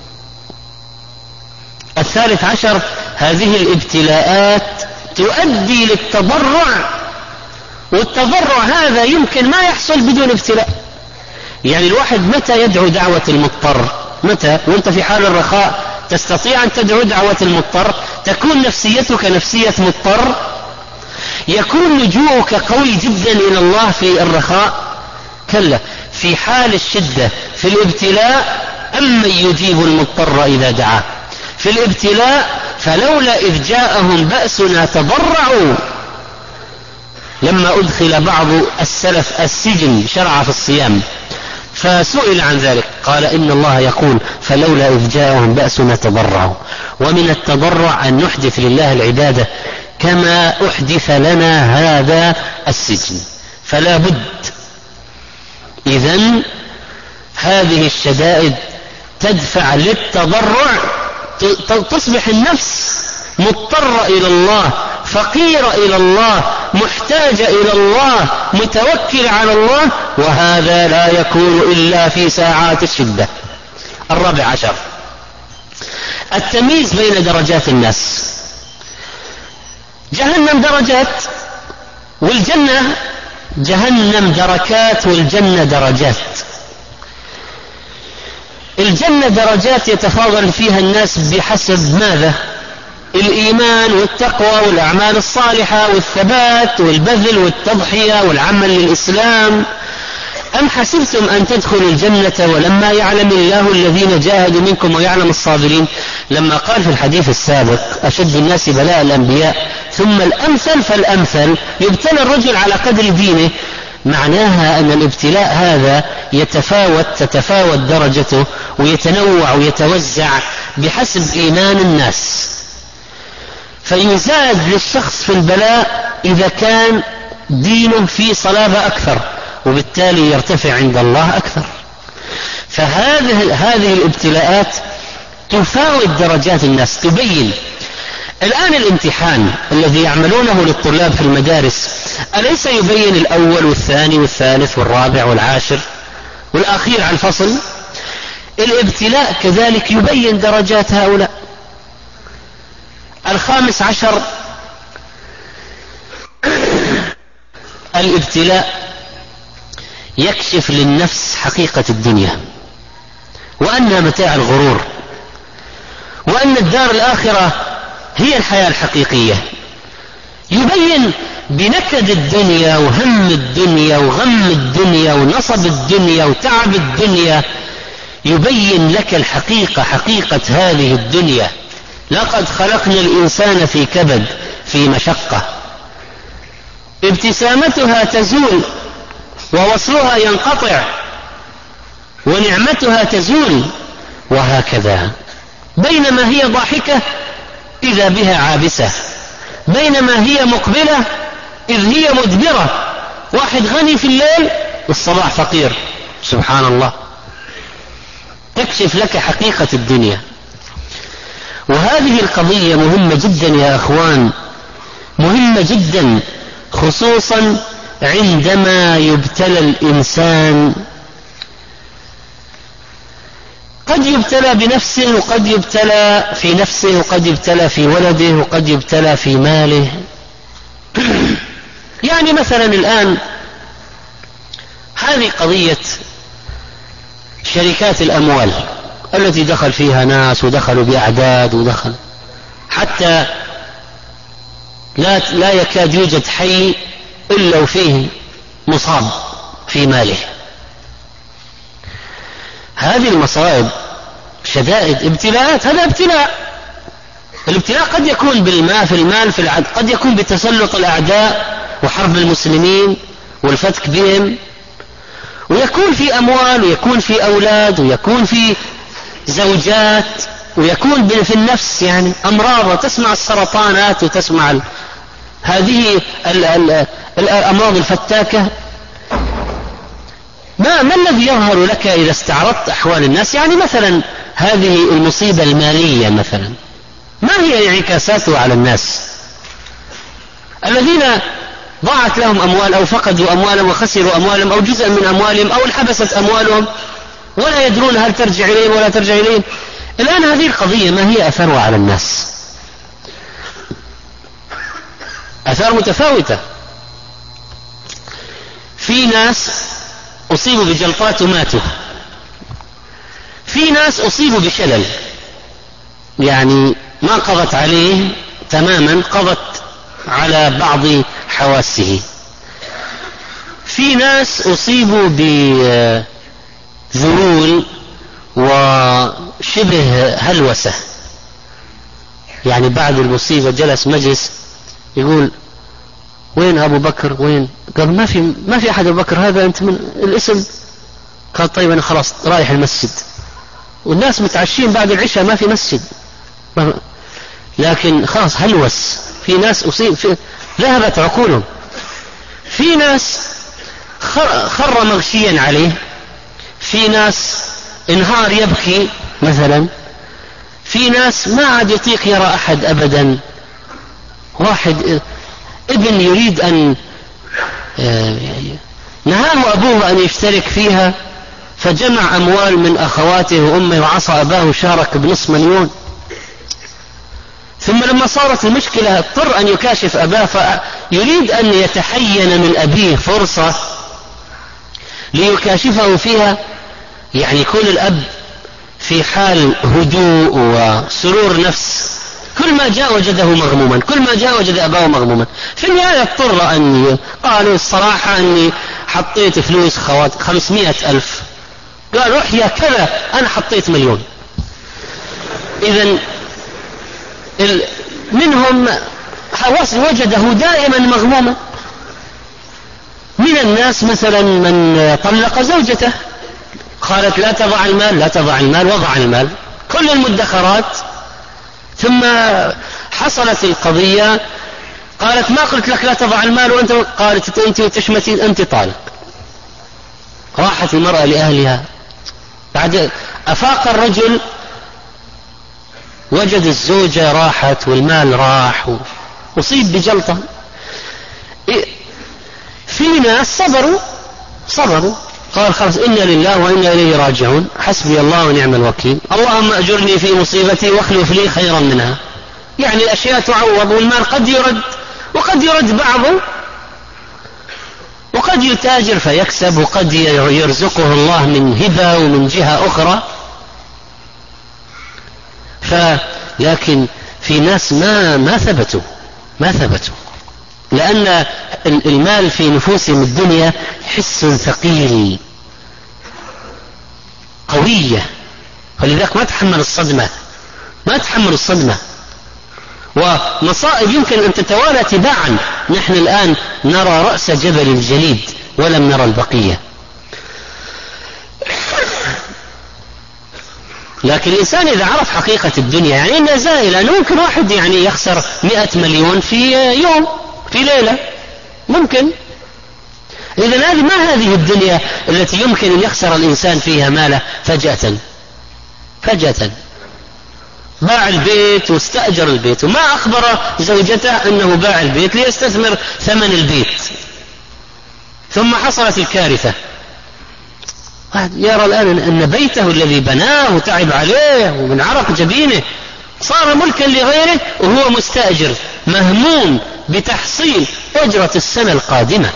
13 هذه الابتلاءات تؤدي للتضرع، والتضرع هذا يمكن ما يحصل بدون ابتلاء. يعني الواحد متى يدعو دعوة المضطر؟ متى؟ وانت في حال الرخاء تستطيع أن تدعو دعوة المضطر؟ تكون نفسيتك نفسية مضطر؟ يكون لجوءك قوي جدا إلى الله في الرخاء؟ كلا، في حال الشدة في الابتلاء أمن يجيب المضطر إذا دعاه. في الابتلاء فلولا إذ جاءهم بأسنا تضرعوا. لما أدخل بعض السلف السجن شرع في الصيام فسئل عن ذلك قال إن الله يقول فلولا إذ جاءهم بأسنا تضرعوا. ومن التضرع أن نحدث لله العبادة كما أحدث لنا هذا السجن، فلا بد. إذن هذه الشدائد تدفع للتضرع، تصبح النفس مضطرة إلى الله، فقيرة إلى الله، محتاجة إلى الله، متوكلة على الله، وهذا لا يكون إلا في ساعات الشدة. 14 التمييز بين درجات الناس. جهنم درجات والجنة، جهنم دركات والجنة درجات. الجنة درجات يتفاضل فيها الناس بحسب ماذا؟ الإيمان والتقوى والأعمال الصالحة والثبات والبذل والتضحية والعمل للإسلام. أم حسبتم أن تدخلوا الجنة ولما يعلم الله الذين جاهدوا منكم ويعلم الصابرين؟ لما قال في الحديث السابق أشد الناس بلاء الأنبياء ثم الأمثل فالأمثل، يبتلى الرجل على قدر دينه، معناها أن الابتلاء هذا تتفاوت درجته ويتنوع ويتوزع بحسب إيمان الناس، فيزاد للشخص في البلاء إذا كان دينه في صلابة أكثر، وبالتالي يرتفع عند الله أكثر. فهذه الابتلاءات تفاوت درجات الناس، تبين. الآن الامتحان الذي يعملونه للطلاب في المدارس أليس يبين الأول والثاني والثالث والرابع والعاشر والأخير على الفصل؟ الابتلاء كذلك يبين درجات هؤلاء. 15 الابتلاء يكشف للنفس حقيقة الدنيا، وأنها متاع الغرور، وأن الدار الآخرة هي الحياة الحقيقية. يبين بنكد الدنيا وهم الدنيا وغم الدنيا ونصب الدنيا وتعب الدنيا، يبين لك الحقيقة، حقيقة هذه الدنيا. لقد خلقنا الإنسان في كبد، في مشقة، ابتسامتها تزول ووصلها ينقطع، ونعمتها تزول، وهكذا. بينما هي ضاحكة إذا بها عابسة، بينما هي مقبلة إذ هي مدبرة. واحد غني في الليل والصباح فقير، سبحان الله. تكشف لك حقيقة الدنيا. وهذه القضية مهمة جدا يا أخوان، مهمة جدا، خصوصا عندما يبتلى الإنسان. قد يبتلى بنفسه، وقد يبتلى في نفسه، وقد يبتلى في ولده، وقد يبتلى في ماله. يعني مثلا الآن هذه قضية شركات الأموال التي دخل فيها ناس ودخلوا بأعداد، ودخل حتى لا يكاد يوجد حي إلا وفيه مصاب في ماله. هذه المصائب شدائد، ابتلاءات. هذا ابتلاء. الابتلاء قد يكون بالماء، في المال، في العدل، قد يكون بتسلط الأعداء وحرب المسلمين والفتك بهم، ويكون في أموال، ويكون في أولاد، ويكون في زوجات، ويكون في النفس، يعني أمراض، وتسمع السرطانات، وتسمع هذه الأمراض الفتاكة. ما الذي يظهر لك إذا استعرضت أحوال الناس؟ يعني مثلا هذه المصيبة المالية مثلا، ما هي انعكاساتها على الناس الذين ضاعت لهم أموال، أو فقدوا أموالهم وخسروا أموالهم، أو جزءا من أموالهم، أو انحبست أموالهم ولا يدرون هل ترجع إليهم ولا ترجع إليهم. الآن هذه القضية ما هي أثرها على الناس؟ أثار متفاوتة. في ناس أصيبوا بجلطات وماتوا، في ناس أصيبوا بشلل، يعني ما قضت عليه تماما، قضت على بعض حواسه. في ناس أصيبوا بذهول وشبه هلوسة، يعني بعد المصيبة جلس مجلس يقول وين أبو بكر، وين؟ قال ما في أحد أبو بكر، هذا أنت من الاسم. قال طيب أنا خلاص رايح المسجد، والناس متعشين بعد العشاء ما في مسجد، لكن خلاص هلوس. في ناس ذهبت عقولهم. في ناس خر مغشيا عليه، في ناس انهار يبكي مثلا، في ناس ما عاد يطيق يرى أحد أبدا. واحد ابن يريد أن نهاه أبوه أن يشترك فيها، فجمع أموال من أخواته وأمه وعصى أباه وشارك ب500,000. ثم لما صارت المشكلة اضطر أن يكاشف أباه، فيريد أن يتحين من أبيه فرصة ليكاشفه فيها. يعني يكون الأب في حال هدوء وسرور نفس، كل ما جاء وجده مغموما، كل ما جاء وجد أباه مغموما. في النهاية اضطر أني قالوا الصراحة أني حطيت فلوس 500,000. قال روح يا كذا أنا حطيت 1,000,000. إذن منهم وجده دائما مغموما. من الناس مثلا من طلق زوجته، قالت لا تضع المال، لا تضع المال، وضع المال كل المدخرات. ثم حصلت القضية، قالت ما قلت لك لا تضع المال وأنت، قالت أنت تشمتي أنت طالق. راحت المرأة لأهلها، بعد أفاق الرجل وجد الزوجة راحت والمال راح وأصيب بجلطة. في ناس صبروا قال خلاص إنا لله وإنا إليه راجعون، حسبي الله ونعم الوكيل، اللهم أجرني في مصيبتي واخلف لي خيرا منها. يعني الأشياء تعوض، والمال قد يرد وقد يرد بعضه، وقد يتاجر فيكسب، وقد يرزقه الله من هبة ومن جهة أخرى. لكن في ناس ما ثبتوا لأن المال في نفوسهم الدنيا حس ثقيل قوية، فلذلك ما تحمل الصدمة ومصائب يمكن أن تتوالى تباعا. نحن الآن نرى رأس جبل الجليد ولم نرى البقية. لكن الإنسان إذا عرف حقيقة الدنيا يعني إنها زائلة، أنه ممكن واحد يعني يخسر 100,000,000 في يوم، في ليلة ممكن. إذن هذه الدنيا التي يمكن أن يخسر الإنسان فيها ماله فجأة. باع البيت واستأجر البيت وما أخبر زوجته أنه باع البيت ليستثمر ثمن البيت، ثم حصلت الكارثة. يرى الآن أن بيته الذي بناه وتعب عليه ومن عرق جبينه صار ملكا لغيره، وهو مستأجر مهموم بتحصيل أجرة السنة القادمة.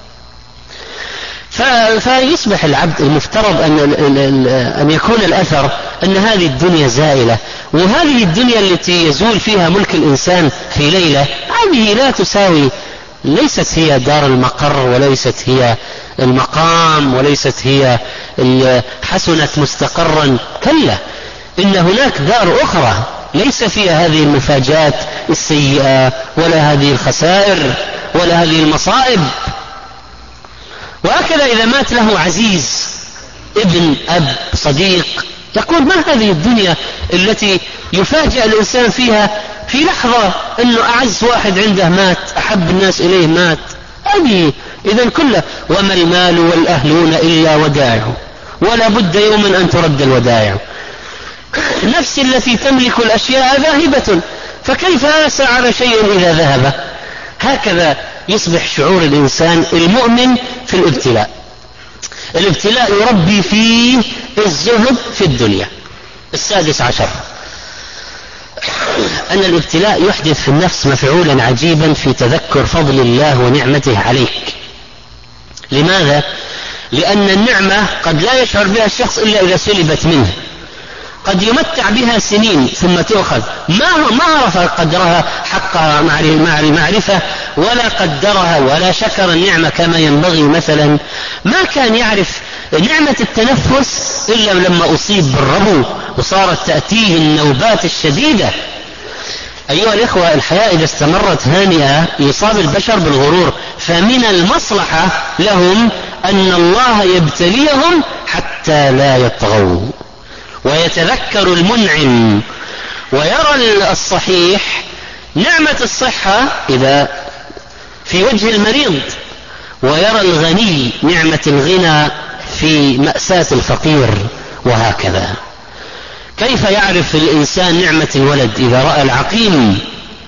فيصبح العبد المفترض أن يكون الأثر أن هذه الدنيا زائلة، وهذه الدنيا التي يزول فيها ملك الإنسان في ليلة هذه لا تساوي، ليست هي دار المقر، وليست هي المقام، وليست هي حسنت مستقرا. كلا، إن هناك دار أخرى ليس فيها هذه المفاجآت السيئة ولا هذه الخسائر ولا هذه المصائب. وهكذا إذا مات له عزيز، ابن، أب، صديق، يقول ما هذه الدنيا التي يفاجأ الإنسان فيها في لحظة أنه أعز واحد عنده مات، أحب الناس إليه مات. هذه إذن كله. وما المال والأهلون إلا ودائع، ولا بد يوما أن ترد الودائع. نفس التي تملك الأشياء ذاهبة، فكيف آسى على شيء إذا ذهب؟ هكذا يصبح شعور الإنسان المؤمن في الابتلاء. الابتلاء يربي فيه الزهد في الدنيا. 16 أن الابتلاء يحدث في النفس مفعولا عجيبا في تذكر فضل الله ونعمته عليك. لماذا؟ لأن النعمة قد لا يشعر بها الشخص إلا إذا سلبت منه. قد يمتع بها سنين ثم تؤخذ، ما عرف قدرها حق معرفة، ولا قدرها ولا شكر النعمة كما ينبغي. مثلا ما كان يعرف نعمة التنفس إلا لما أصيب بالربو وصارت تأتيه النوبات الشديدة. أيها الإخوة، الحياة إذا استمرت هانئة يصاب البشر بالغرور، فمن المصلحة لهم أن الله يبتليهم حتى لا يطغوا، ويتذكر المنعم ويرى الصحيح نعمة الصحة إذا في وجه المريض، ويرى الغني نعمة الغنى في مأساة الفقير، وهكذا. كيف يعرف الإنسان نعمة الولد إذا رأى العقيم؟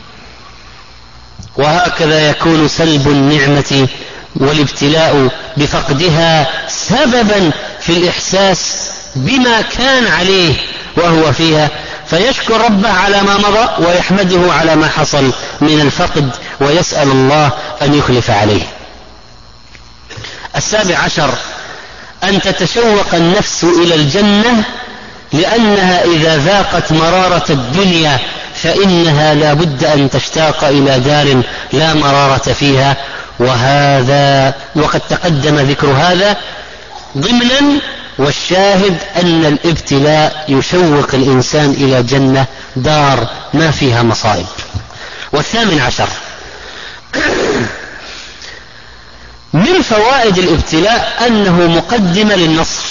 وهكذا يكون سلب النعمة والابتلاء بفقدها سببا في الإحساس بما كان عليه وهو فيها، فيشكر ربه على ما مضى ويحمده على ما حصل من الفقد، ويسأل الله أن يخلف عليه. 17 أن تتشوق النفس إلى الجنة، لأنها إذا ذاقت مرارة الدنيا فإنها لا بد أن تشتاق إلى دار لا مرارة فيها، وقد تقدم ذكر هذا ضمنا. والشاهد أن الابتلاء يشوق الإنسان إلى جنة دار ما فيها مصائب. والثامن عشر من فوائد الابتلاء أنه مقدمة للنصر،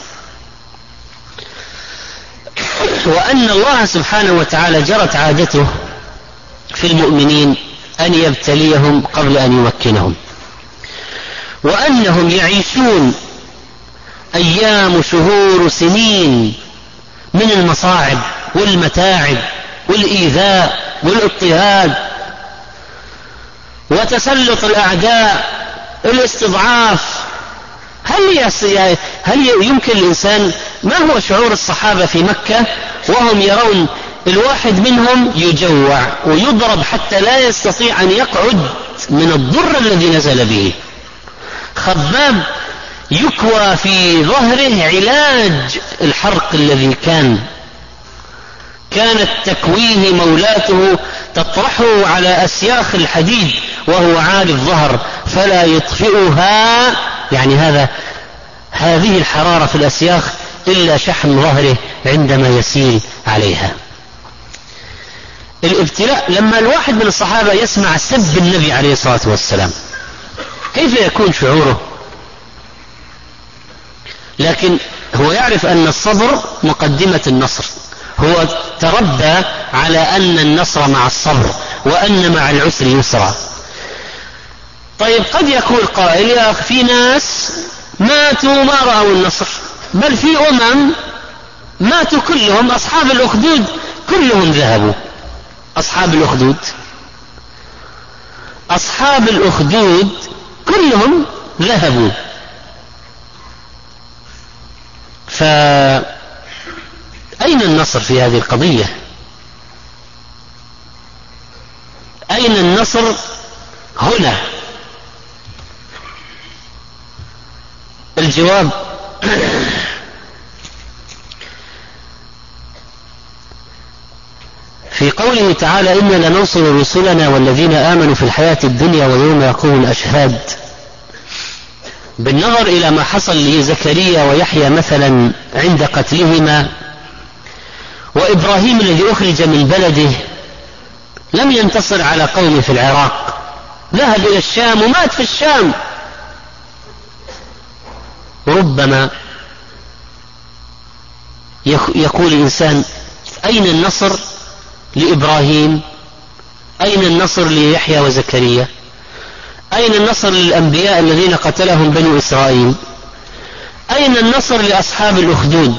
وأن الله سبحانه وتعالى جرت عادته في المؤمنين أن يبتليهم قبل أن يمكنهم، وأنهم يعيشون أيام شهور سنين من المصاعب والمتاعب والإيذاء والاضطهاد وتسلط الأعداء، الاستضعاف. هل يمكن الإنسان، ما هو شعور الصحابة في مكة وهم يرون الواحد منهم يجوع ويضرب حتى لا يستطيع أن يقعد من الضر الذي نزل به؟ خباب يكوى في ظهره علاج الحرق الذي كانت تكويه مولاته تطرحه على أسياخ الحديد وهو عالي الظهر فلا يطفئها، يعني هذه الحرارة في الأسياخ إلا شحم ظهره عندما يسيل عليها. الابتلاء لما الواحد من الصحابة يسمع سب النبي عليه الصلاة والسلام كيف يكون شعوره؟ لكن هو يعرف أن الصبر مقدمة النصر، هو تربى على أن النصر مع الصبر وأن مع العسر يسرا. طيب قد يقول قائل يا أخي في ناس ماتوا ما رأوا النصر، بل في ماتوا كلهم، أصحاب الأخدود كلهم ذهبوا، أصحاب الأخدود كلهم ذهبوا. فأين النصر في هذه القضية؟ أين النصر هنا؟ الجواب في قوله تعالى إنا لننصر رسلنا والذين آمنوا في الحياة الدنيا ويوم يقوم الأشهاد. بالنظر إلى ما حصل لزكريا ويحيى مثلا عند قتلهما، وإبراهيم الذي أخرج من بلده لم ينتصر على قومه في العراق، ذهب إلى الشام ومات في الشام. ربما يقول الإنسان أين النصر لإبراهيم؟ أين النصر ليحيى وزكريا؟ أين النصر للأنبياء الذين قتلهم بنو إسرائيل؟ أين النصر لأصحاب الأخدود؟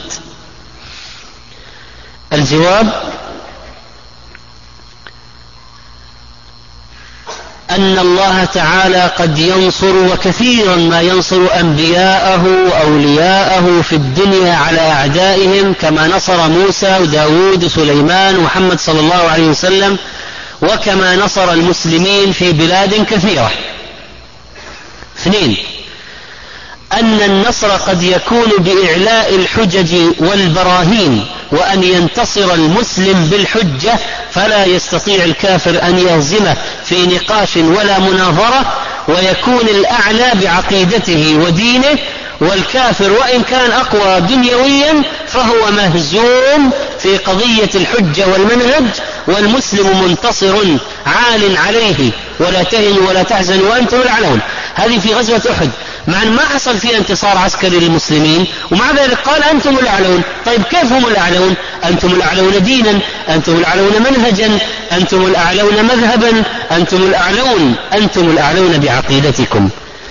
الجواب أن الله تعالى قد ينصر، وكثيرا ما ينصر أنبياءه وأولياءه في الدنيا على أعدائهم، كما نصر موسى وداود وسليمان ومحمد صلى الله عليه وسلم، وكما نصر المسلمين في بلاد كثيرة. 2. أن النصر قد يكون بإعلاء الحجج والبراهين، وأن ينتصر المسلم بالحجة فلا يستطيع الكافر أن يهزمه في نقاش ولا مناظرة، ويكون الأعلى بعقيدته ودينه، والكافر وإن كان أقوى دنيويا فهو مهزوم في قضية الحجة والمنهج، والمسلم منتصر عال عليه ولا تهنوا ولا تحزنوا وأنتم الأعلون. هذه في غزوة أحد، مع أن ما حصل فيها انتصار عسكري للمسلمين، ومع ذلك قال أنتم الأعلون. طيب كيف هم الأعلون؟ أنتم الأعلون دينا، أنتم الأعلون منهجا، أنتم الأعلون مذهبا، أنتم الأعلون بعقيدتكم.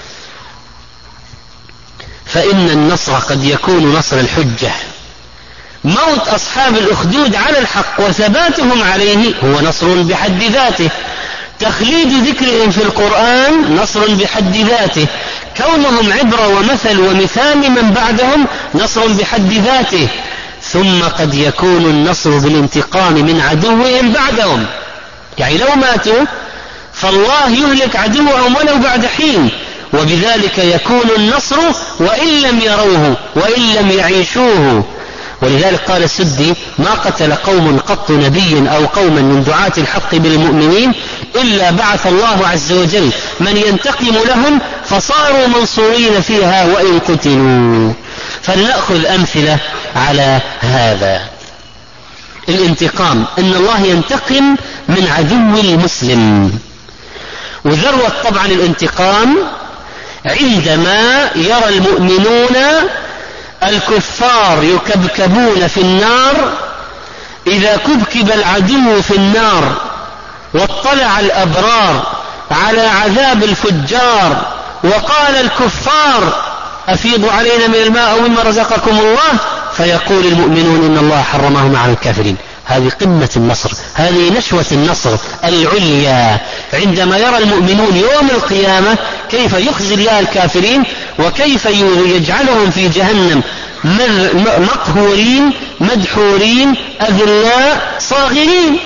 فإن النصر قد يكون نصر الحجة. موت أصحاب الأخدود على الحق وثباتهم عليه هو نصر بحد ذاته. تخليد ذكرهم في القرآن نصر بحد ذاته. كونهم عبرة ومثل ومثال من بعدهم نصر بحد ذاته. ثم قد يكون النصر بالانتقام من عدوهم بعدهم، يعني لو ماتوا فالله يهلك عدوهم ولو بعد حين، وبذلك يكون النصر وإن لم يروه وإن لم يعيشوه. ولذلك قال السدي: ما قتل قوم قط نبي أو قوما من دعاة الحق بالمؤمنين إلا بعث الله عز وجل من ينتقم لهم فصاروا منصورين فيها وإن قتلوا. فلنأخذ أمثلة على هذا. الانتقام، أن الله ينتقم من عدو المسلم. وذروة طبعا الانتقام عندما يرى المؤمنون الكفار يكبكبون في النار. إذا كبكب العدو في النار واطلع الأبرار على عذاب الفجار وقال الكفار: أفيضوا علينا من الماء أو مما رزقكم الله، فيقول المؤمنون: إن الله حرمهما على الكافرين. هذه قمة النصر، هذه نشوة النصر العليا، عندما يرى المؤمنون يوم القيامة كيف يخزي الله الكافرين وكيف يجعلهم في جهنم مقهورين مدحورين أذلاء صاغرين.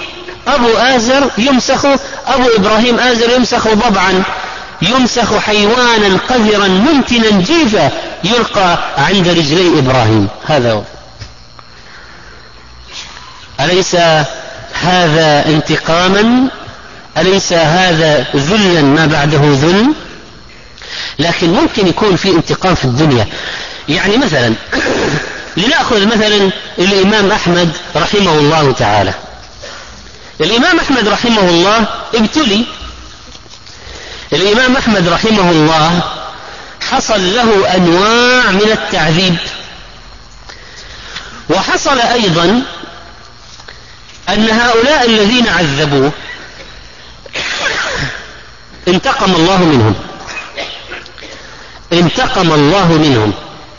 أبو إبراهيم آزر يمسخ ضبعا، يمسخ حيوانا قذرا منتنا جيفا يلقى عند رجلي إبراهيم. هذا هو. أليس هذا انتقاما؟ أليس هذا ذلا ما بعده ذل؟ لكن ممكن يكون في انتقام في الدنيا. يعني مثلا لنأخذ مثلا الإمام أحمد رحمه الله تعالى. الإمام أحمد رحمه الله ابتلي. الإمام أحمد رحمه الله حصل له أنواع من التعذيب، وحصل أيضا أن هؤلاء الذين عذبوه انتقم الله منهم.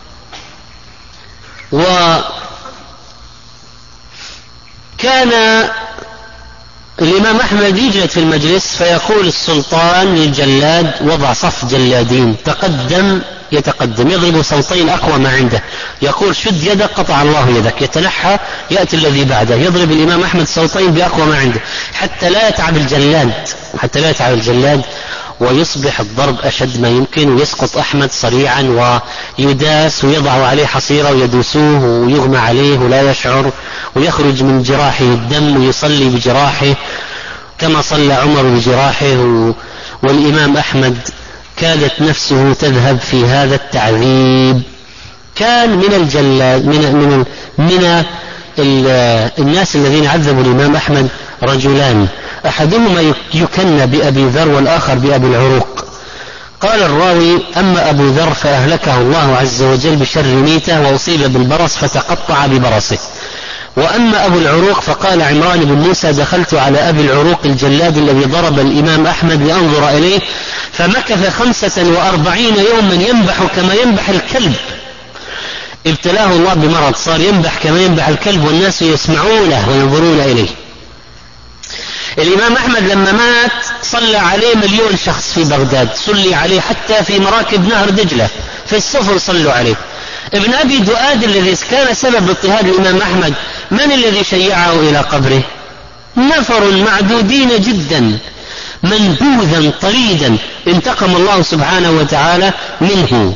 وكان الإمام أحمد يجلس في المجلس فيقول السلطان للجلاد: وضع صف جلادين، تقدم يتقدم، يضرب صوتين أقوى ما عنده، يقول: شد يدك قطع الله يدك، يتنحى يأتي الذي بعده، يضرب الإمام أحمد صوتين بأقوى ما عنده حتى لا يتعب الجلاد ويصبح الضرب أشد ما يمكن، ويسقط أحمد صريعا ويداس ويضع عليه حصيرة ويدوسوه ويغمى عليه ولا يشعر، ويخرج من جراحه الدم ويصلي بجراحه كما صلى عمر بجراحه. والإمام أحمد كادت نفسه تذهب في هذا التعذيب. كان من الجلاد من الناس الذين عذبوا الإمام أحمد رجلان، أحدهما يكنى بأبي ذر والآخر بأبي العروق. قال الراوي: أما أبو ذر فأهلكه الله عز وجل بشر ميته وأصيب بالبرص فتقطع ببرصه. وأما أبو العروق فقال عمران بن موسى: دخلت على أبي العروق الجلاد الذي ضرب الإمام أحمد لأنظر إليه، فمكث 45 يوما ينبح كما ينبح الكلب. ابتلاه الله بمرض، صار ينبح كما ينبح الكلب والناس يسمعونه وينظرون إليه. الإمام أحمد لما مات صلى عليه 1,000,000 شخص في بغداد، صلي عليه حتى في مراكب نهر دجلة في السفر صلوا عليه. ابن أبي دؤاد الذي كان سبب اضطهاد الإمام أحمد، من الذي شيعه إلى قبره؟ نفر معدودين جدا، منبوذا طريدا، انتقم الله سبحانه وتعالى منه.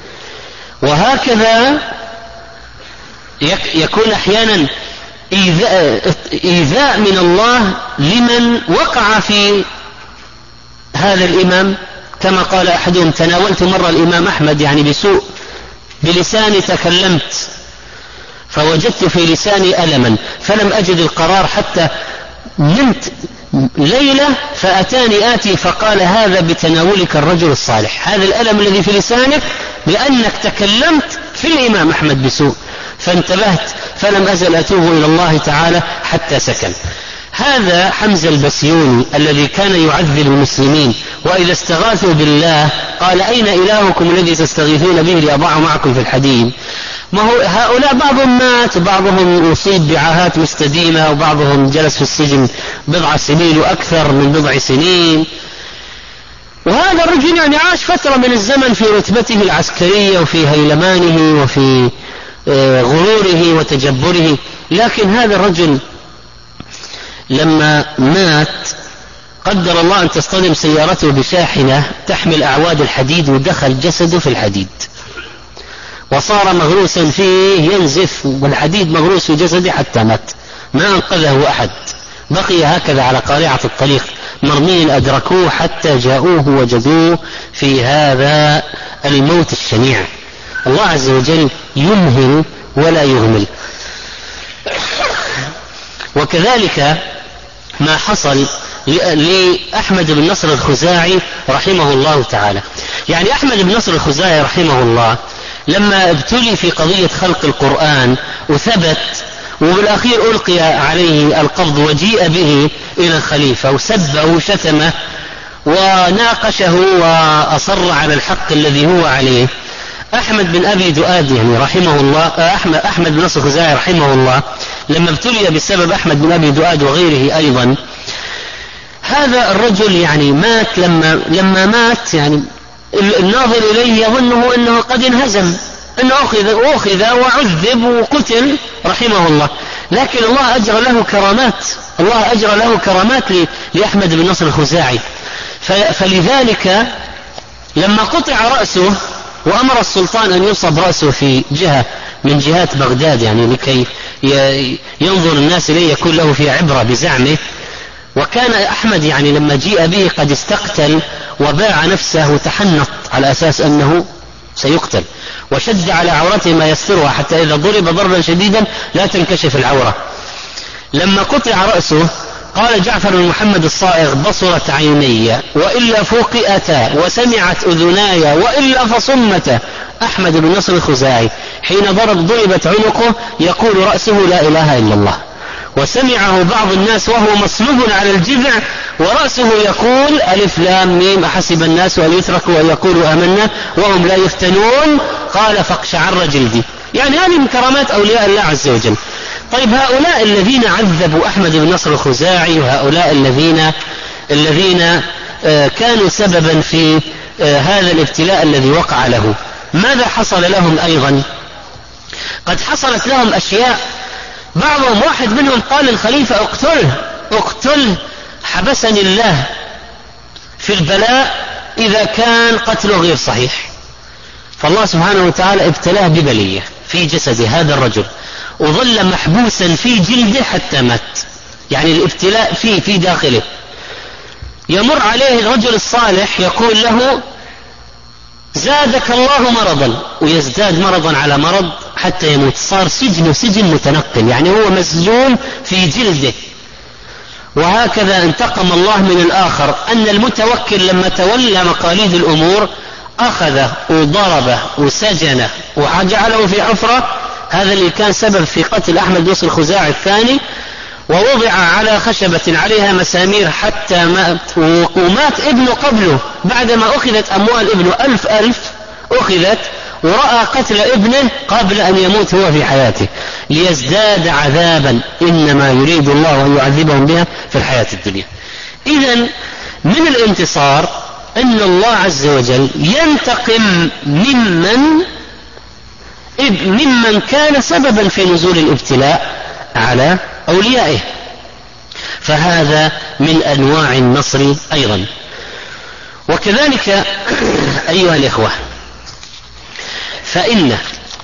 وهكذا يكون أحيانا إيذاء من الله لمن وقع في هذا الإمام، كما قال أحدهم: تناولت مرة الإمام أحمد يعني بسوء، بلساني تكلمت فوجدت في لساني ألما فلم أجد القرار حتى نمت ليلة فأتاني آتي فقال: هذا بتناولك الرجل الصالح، هذا الألم الذي في لسانك لأنك تكلمت في الإمام أحمد بسوء. فانتبهت فلم أزل أتوب إلى الله تعالى حتى سكن. هذا حمزة البسيوني الذي كان يعذب المسلمين، وإذا استغاثوا بالله قال: أين إلهكم الذي تستغيثون به لأضع معكم في الحديد؟ ما هو هؤلاء بعضهم مات وبعضهم أصيب بعاهات مستديمة وبعضهم جلس في السجن 10 سنين وأكثر من 10 سنين. وهذا الرجل يعني عاش فترة من الزمن في رتبته العسكرية وفي هيلمانه وفي غروره وتجبره، لكن هذا الرجل لما مات قدر الله أن تصطدم سيارته بشاحنة تحمل أعواد الحديد ودخل جسده في الحديد، وصار مغروسا فيه ينزف، والحديد مغروس في جسده حتى مات، ما أنقذه أحد، بقي هكذا على قارعة الطريق مرميا، أدركوه حتى جاءوه وجدوه في هذا الموت الشنيع. الله عز وجل يمهل ولا يهمل. وكذلك ما حصل لأحمد بن نصر الخزاعي رحمه الله تعالى. يعني أحمد بن نصر الخزاعي رحمه الله لما ابتلي في قضية خلق القرآن وثبت، وبالأخير ألقي عليه القبض وجيء به إلى الخليفة وسبه وشتمه وناقشه وأصر على الحق الذي هو عليه، أحمد بن أبي دؤاد يعني رحمه الله، أحمد بن نصر الخزاعي رحمه الله لما ابتلي بسبب أحمد بن أبي دؤاد وغيره أيضا، هذا الرجل يعني مات. لما مات يعني الناظر إليه يظنه أنه قد انهزم، أنه أخذ وعذب وقتل رحمه الله، لكن الله أجرى له كرامات، الله أجرى له كرامات لأحمد بن نصر الخزاعي. فلذلك لما قطع رأسه وأمر السلطان أن يصب رأسه في جهة من جهات بغداد يعني لكي ينظر الناس إليه يكون له في عبرة بزعمه، وكان أحمد يعني لما جيء به قد استقتل وباع نفسه وتحنط على أساس أنه سيقتل، وشد على عورته ما يسترها حتى إذا ضرب ضربا شديدا لا تنكشف العورة. لما قطع رأسه قال جعفر بن محمد الصائغ: بصرت عيني وإلا فوقئتا، وسمعت أذناي وإلا فصمتا. أحمد بن نصر الخزاعي حين ضربت عنقه يقول رأسه لا إله إلا الله، وسمعه بعض الناس وهو مصلوب على الجذع ورأسه يقول ألف لام ميم أحسب الناس أن يتركوا أن يقولوا آمنا وهم لا يفتنون، قال فاقشعر جلدي. يعني هذه من كرامات أولياء الله عز وجل. طيب هؤلاء الذين عذبوا أحمد بن نصر الخزاعي وهؤلاء الذين كانوا سببا في هذا الابتلاء الذي وقع له، ماذا حصل لهم أيضا؟ قد حصلت لهم أشياء. بعضهم واحد منهم قال الخليفة اقتله حبسني الله في البلاء إذا كان قتله غير صحيح. فالله سبحانه وتعالى ابتلاه ببلية في جسد هذا الرجل وظل محبوسا في جلده حتى مات. يعني الابتلاء في داخله. يمر عليه الرجل الصالح يقول له زادك الله مرضا، ويزداد مرضا على مرض حتى يموت. صار سجن متنقل، يعني هو مسجون في جلده. وهكذا انتقم الله من الآخر، أن المتوكل لما تولى مقاليد الأمور أخذه وضربه وسجنه وجعله في حفرة، هذا اللي كان سبب في قتل أحمد بن نصر الخزاعي الثاني، ووضع على خشبة عليها مسامير حتى مات. ومات ابنه قبله بعدما أخذت أموال ابنه، 1000 أخذت، ورأى قتل ابنه قبل أن يموت هو في حياته ليزداد عذابا، إنما يريد الله أن يعذبهم بها في الحياة الدنيا. إذن من الانتصار أن الله عز وجل ينتقم ممن كان سببا في نزول الابتلاء على أوليائه، فهذا من أنواع النصر أيضا. وكذلك أيها الإخوة، فإن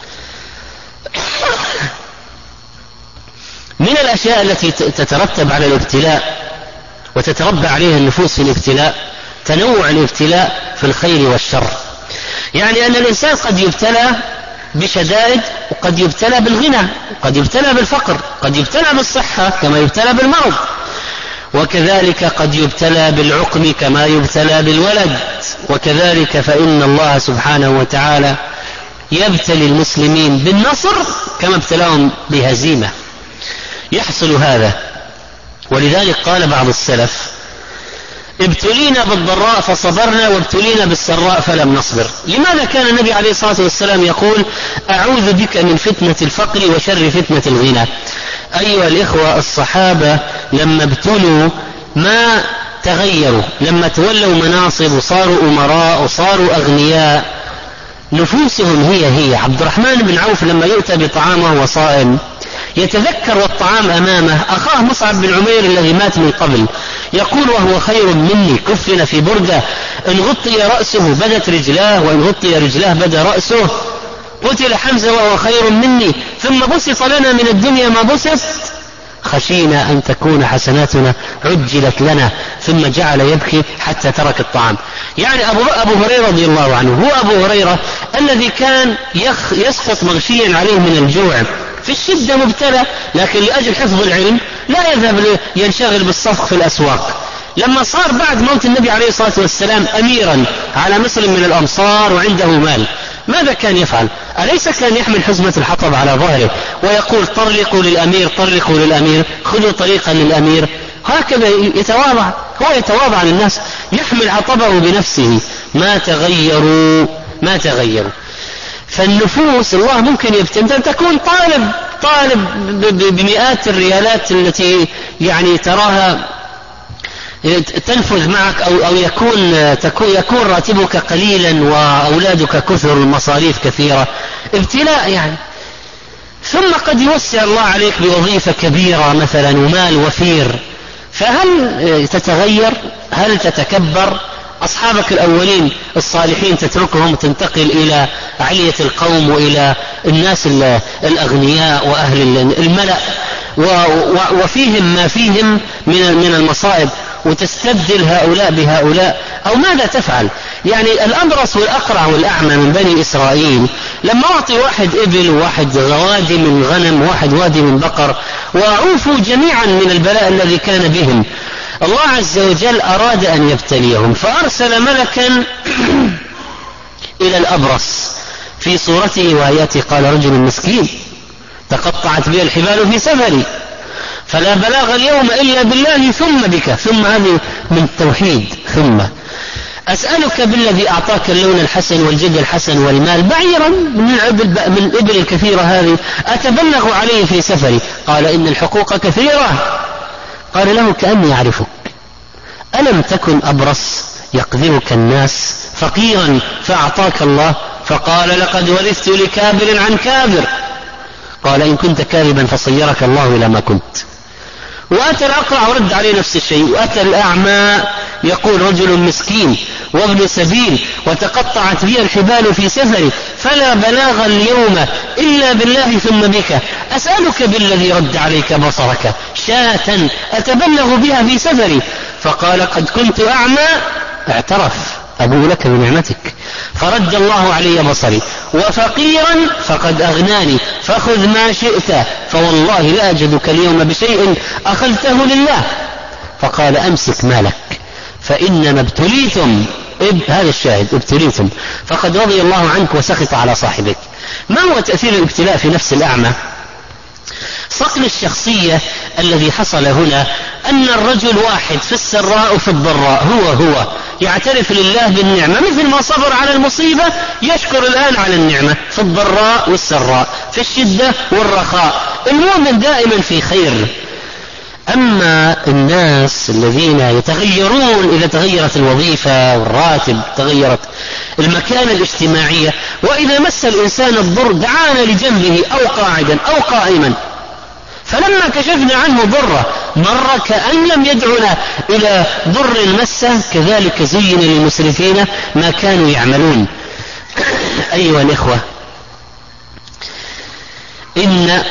من الأشياء التي تترتب على الابتلاء وتتربى عليها النفوس في الابتلاء تنوع الابتلاء في الخير والشر. يعني أن الإنسان قد يبتلى بشدائد، وقد يبتلى بالغنى، قد يبتلى بالفقر، قد يبتلى بالصحة كما يبتلى بالمرض، وكذلك قد يبتلى بالعقم كما يبتلى بالولد. وكذلك فإن الله سبحانه وتعالى يبتلي المسلمين بالنصر كما ابتلاهم بهزيمة، يحصل هذا. ولذلك قال بعض السلف ابتلينا بالضراء فصبرنا وابتلينا بالسراء فلم نصبر. لماذا كان النبي عليه الصلاة والسلام يقول أعوذ بك من فتنة الفقر وشر فتنة الغنى؟ أيها الإخوة، الصحابة لما ابتلوا ما تغيروا، لما تولوا مناصب وصاروا أمراء وصاروا أغنياء نفوسهم هي. عبد الرحمن بن عوف لما يؤتى بطعامه وهو صائم يتذكر والطعام أمامه أخاه مصعب بن عمير الذي مات من قبل، يقول وهو خير مني كفن في بردة إن غطي رأسه بدت رجلاه وإن غطي رجلاه بدا رأسه، قتل حمزة وهو خير مني، ثم بسط لنا من الدنيا ما بسط، خشينا أن تكون حسناتنا عجلت لنا. ثم جعل يبكي حتى ترك الطعام. يعني أبو هريرة رضي الله عنه هو أبو هريرة الذي كان يسقط مغشيا عليه من الجوع، في الشدة مبتلى، لكن لأجل حفظ العلم لا يذهب ينشغل بالصفق في الأسواق. لما صار بعد موت النبي عليه الصلاة والسلام أميرا على مصر من الأمصار وعنده مال، ماذا كان يفعل؟ أليس كان يحمل حزمة الحطب على ظهره ويقول طرقوا للأمير، طرقوا للأمير، خذوا طريقا للأمير؟ هكذا يتواضع، هو يتواضع للناس، يحمل حطبه بنفسه. ما تغيروا. فالنفوس الله ممكن أن تكون طالب بمئات الريالات التي يعني تراها تنفذ معك، أو يكون راتبك قليلا وأولادك كثر، المصاريف كثيرة، ابتلاء يعني. ثم قد يوسع الله عليك بوظيفة كبيرة مثلا ومال وفير، فهل تتغير؟ هل تتكبر؟ أصحابك الأولين الصالحين تتركهم وتنتقل إلى علية القوم وإلى الناس الأغنياء وأهل الملأ وفيهم ما فيهم من المصائب، وتستبدل هؤلاء بهؤلاء، أو ماذا تفعل؟ يعني الأبرص والأقرع والأعمى من بني إسرائيل لما أعطي واحد إبل وواحد وادي من غنم وواحد وادي من بقر وعوفوا جميعا من البلاء الذي كان بهم، الله عز وجل أراد أن يبتليهم فأرسل ملكا إلى الأبرص في صورته وآياته، قال رجل مسكين تقطعت بي الحبال في سفري فلا بلاغ اليوم إلا بالله ثم بك. ثم هذه من التوحيد. ثم أسألك بالذي أعطاك اللون الحسن والجد الحسن والمال بعيرا من الإبل الكثيرة هذه أتبلغ عليه في سفري؟ قال إن الحقوق كثيرة. قال له كأني أعرفك، ألم تكن أبرص يقذرك الناس فقيرا فأعطاك الله؟ فقال لقد ورثت لكابر عن كابر. قال إن كنت كاذبا فصيرك الله إلى ما كنت. وأتى الأقرع ورد عليه نفس الشيء. وأتى الأعمى يقول رجل مسكين وابن سبيل وتقطعت بي الحبال في سفري فلا بلاغ اليوم إلا بالله ثم بك، أسألك بالذي رد عليك بصرك شاة أتبلغ بها في سفري؟ فقال قد كنت أعمى. اعترف أبو لك بنعمتك فرد الله علي بصري، وفقيرا فقد أغناني فخذ ما شئت فوالله لا أجدك اليوم بشيء أخذته لله. فقال أمسك مالك فإنما ابتليتم، هذا الشاهد، ابتليتم فقد رضي الله عنك وسخط على صاحبك. ما هو تأثير الابتلاء في نفس الأعمى؟ صقل الشخصية الذي حصل هنا أن الرجل واحد في السراء وفي الضراء هو يعترف لله بالنعمة، مثل ما صبر على المصيبة يشكر الآن على النعمة، في الضراء والسراء، في الشدة والرخاء، المؤمن دائما في خير. أما الناس الذين يتغيرون إذا تغيرت الوظيفة والراتب، تغيرت المكانة الاجتماعية، وإذا مس الإنسان الضر دعانا لجنبه أو قاعدا أو قائما، فلما كشفنا عنه ضره مر كأن لم يدعنا إلى ضر مسه. كذلك زين للمسرفين ما كانوا يعملون. أيها الإخوة، إن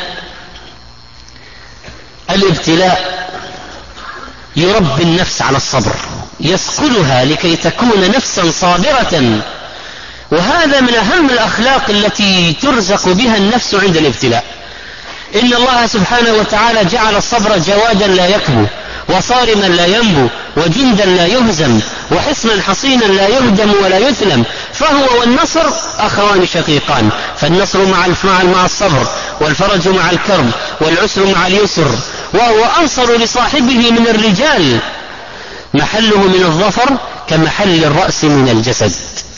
الابتلاء يربي النفس على الصبر، يسقلها لكي تكون نفسا صابرة، وهذا من أهم الأخلاق التي ترزق بها النفس عند الابتلاء. إن الله سبحانه وتعالى جعل الصبر جوادا لا يكبو، وصارما لا ينبو، وجندا لا يهزم، وحصنا حصينا لا يهدم ولا يثلم، فهو والنصر أخوان شقيقان، فالنصر مع الصبر، والفرج مع الكرب، والعسر مع اليسر، وهو أنصر لصاحبه من الرجال، محله من الظفر كمحل الرأس من الجسد.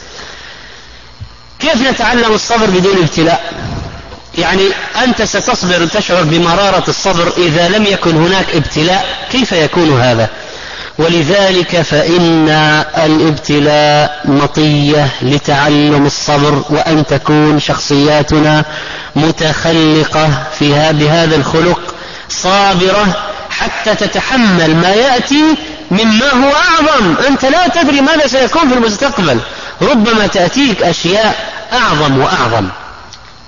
كيف نتعلم الصبر بدون ابتلاء؟ يعني أنت ستصبر تشعر بمرارة الصبر إذا لم يكن هناك ابتلاء، كيف يكون هذا؟ ولذلك فإن الابتلاء مطية لتعلم الصبر، وأن تكون شخصياتنا متخلقة بهذا الخلق، صابرة حتى تتحمل ما يأتي مما هو أعظم. أنت لا تدري ماذا سيكون في المستقبل، ربما تأتيك أشياء أعظم وأعظم.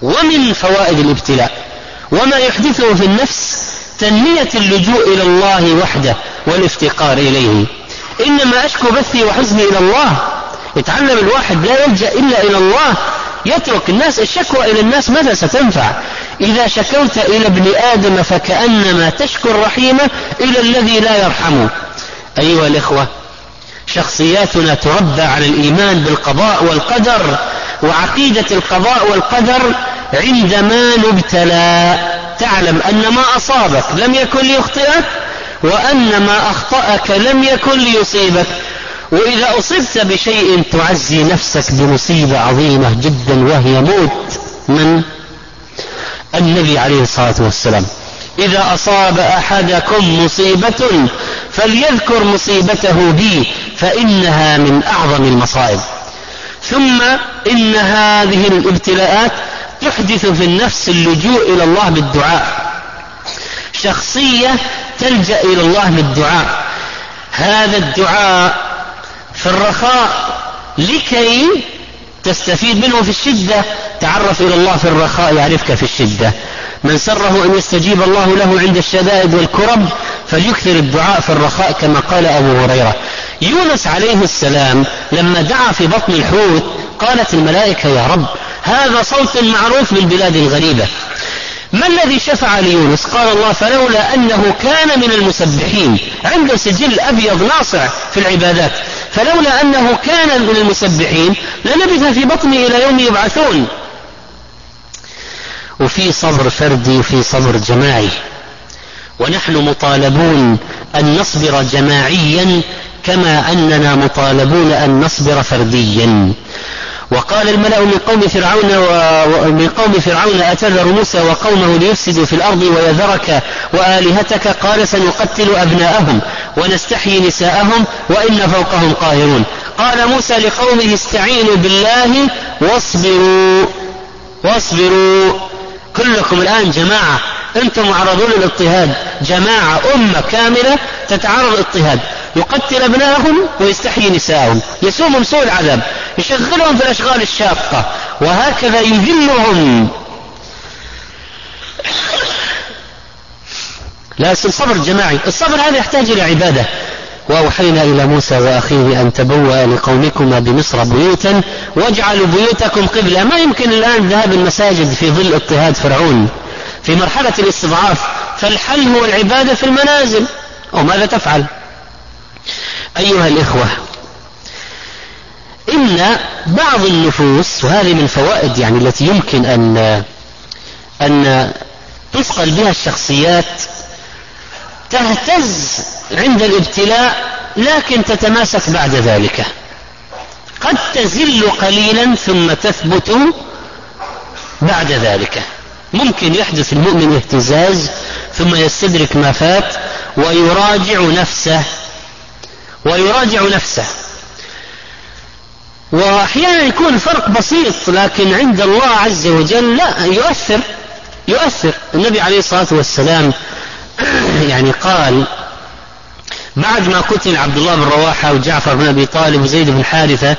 ومن فوائد الابتلاء وما يحدثه في النفس تنمية اللجوء إلى الله وحده والافتقار إليه. إنما أشكو بثي وحزني إلى الله. يتعلم الواحد لا يلجأ إلا إلى الله، يترك الناس. الشكوى إلى الناس ماذا ستنفع؟ إذا شكوت إلى ابن آدم فكأنما تشكو الرحيم إلى الذي لا يرحمه. أيها الإخوة، شخصياتنا تربى على الإيمان بالقضاء والقدر وعقيدة القضاء والقدر. عندما نبتلى تعلم أن ما أصابك لم يكن ليخطئك، وأن ما أخطأك لم يكن ليصيبك. وإذا أصبت بشيء تعزي نفسك بمصيبة عظيمة جدا وهي موت من النبي عليه الصلاة والسلام: إذا أصاب أحدكم مصيبة فليذكر مصيبته بي فإنها من أعظم المصائب. ثم إن هذه الابتلاءات تحدث في النفس اللجوء إلى الله بالدعاء. شخصية تلجأ إلى الله بالدعاء. هذا الدعاء في الرخاء لكي تستفيد منه في الشدة. تعرف إلى الله في الرخاء يعرفك في الشدة. من سره أن يستجيب الله له عند الشدائد والكرب فليكثر الدعاء في الرخاء كما قال أبو هريرة. يونس عليه السلام لما دعا في بطن الحوت قالت الملائكة: يا رب، هذا صوت معروف من بلاد غريبة. ما الذي شفع ليونس؟ قال الله: فلولا أنه كان من المسبحين. عنده سجل أبيض ناصع في العبادات، فلولا أنه كان من المسبحين للبث في بطنه إلى يوم يبعثون. وفي صبر فردي وفي صبر جماعي، ونحن مطالبون أن نصبر جماعيا كما أننا مطالبون أن نصبر فرديا. وقال الملأ من قوم فرعون أتذر موسى وقومه ليفسدوا في الأرض ويذرك وآلهتك قال سنقتل أبناءهم ونستحيي نساءهم وإن فوقهم قاهرون. قال موسى لقومه: استعينوا بالله واصبروا. كلكم الآن جماعة، أنتم معرضون للاضطهاد، جماعة أمة كاملة تتعرض للاضطهاد. يقتل أبنائهم ويستحيي نساءهم، يسومهم سوء العذاب، يشغلهم في الأشغال الشاقة، وهكذا يذلهم. لا، الصبر جماعي. الصبر هذا يحتاج إلى عبادة. وأوحينا إلى موسى وأخيه أن تبوأ لقومكما بمصر بيوتا واجعلوا بيوتكم قبلة. ما يمكن الآن ذهاب المساجد في ظل اضطهاد فرعون في مرحلة الاستضعاف، فالحل هو العبادة في المنازل. وماذا تفعل؟ أيها الإخوة، إن بعض النفوس، وهذه من فوائد التي يمكن أن تثقل بها الشخصيات، تهتز عند الابتلاء لكن تتماسك بعد ذلك. قد تزل قليلا ثم تثبت بعد ذلك. ممكن يحدث المؤمن اهتزاز ثم يستدرك ما فات ويراجع نفسه. وأحيانا يكون فرق بسيط، لكن عند الله عز وجل لا، يؤثر. النبي عليه الصلاة والسلام قال بعد ما قتل عبد الله بن رواحة وجعفر بن أبي طالب وزيد بن حارثة: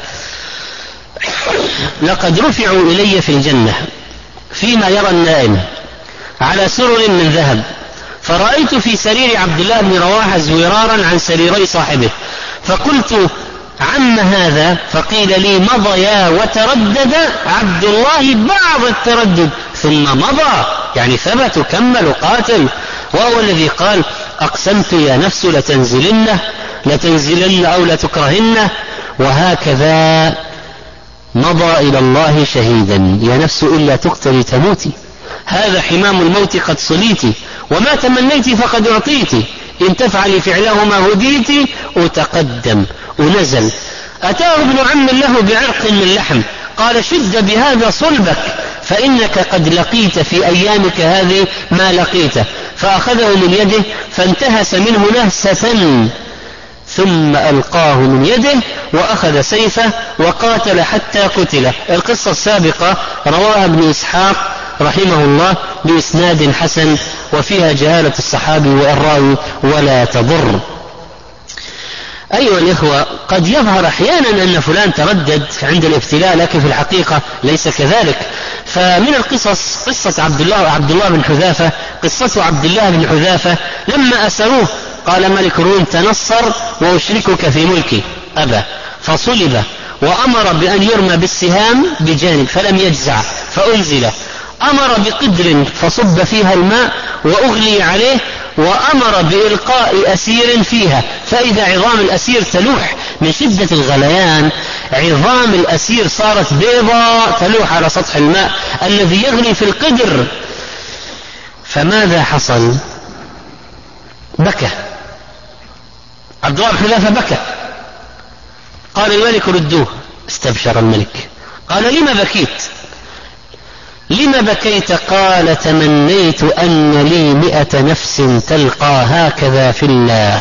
لقد رفعوا إلي في الجنة فيما يرى النائم على سرر من ذهب، فرأيت في سرير عبد الله بن رواحة زويرارا عن سريري صاحبه، فقلت: عم هذا؟ فقيل لي: مضيا وتردد عبد الله بعض التردد ثم مضى، ثبت وكمل وقاتل. وهو الذي قال: أقسمت يا نفس لتنزلن أو لتكرهن، وهكذا مضى إلى الله شهيدا. يا نفس إلا تقتلي تموتي، هذا حمام الموت قد صليتي، وما تمنيت فقد أعطيتي، إن تفعلي فعلهما هديتي، وتقدم ونزل. أتاه ابن عم له بعرق من لحم، قال: شد بهذا صلبك فإنك قد لقيت في أيامك هذه ما لقيته. فأخذه من يده فانتهس منه نهسة ثم ألقاه من يده وأخذ سيفه وقاتل حتى قتل. القصة السابقة رواها ابن إسحاق رحمه الله بإسناد حسن، وفيها جهالة الصحابي والراوي ولا تضر. أيها الإخوة، قد يظهر أحيانا أن فلان تردد عند الابتلاء، لكن في الحقيقة ليس كذلك. فمن القصص قصة عبد الله بن حذافة، قصة عبد الله بن حذافة لما أسروه قال ملك الروم تنصر وأشركك في ملكي، أبى فصلب وأمر بأن يرمى بالسهام بجانب فلم يجزع فأنزل، أمر بقدر فصب فيها الماء وأغلي عليه، وأمر بإلقاء أسير فيها فإذا عظام الأسير تلوح من شدة الغليان، عظام الأسير صارت بيضاء تلوح على سطح الماء الذي يغلي في القدر. فماذا حصل؟ بكى عبد الله بن حذافة، بكى. قال الملك ردوه، استبشر الملك. قال لما بكيت؟ لما بكيت؟ قال تمنيت أن لي 100 نفس تلقى هكذا في الله.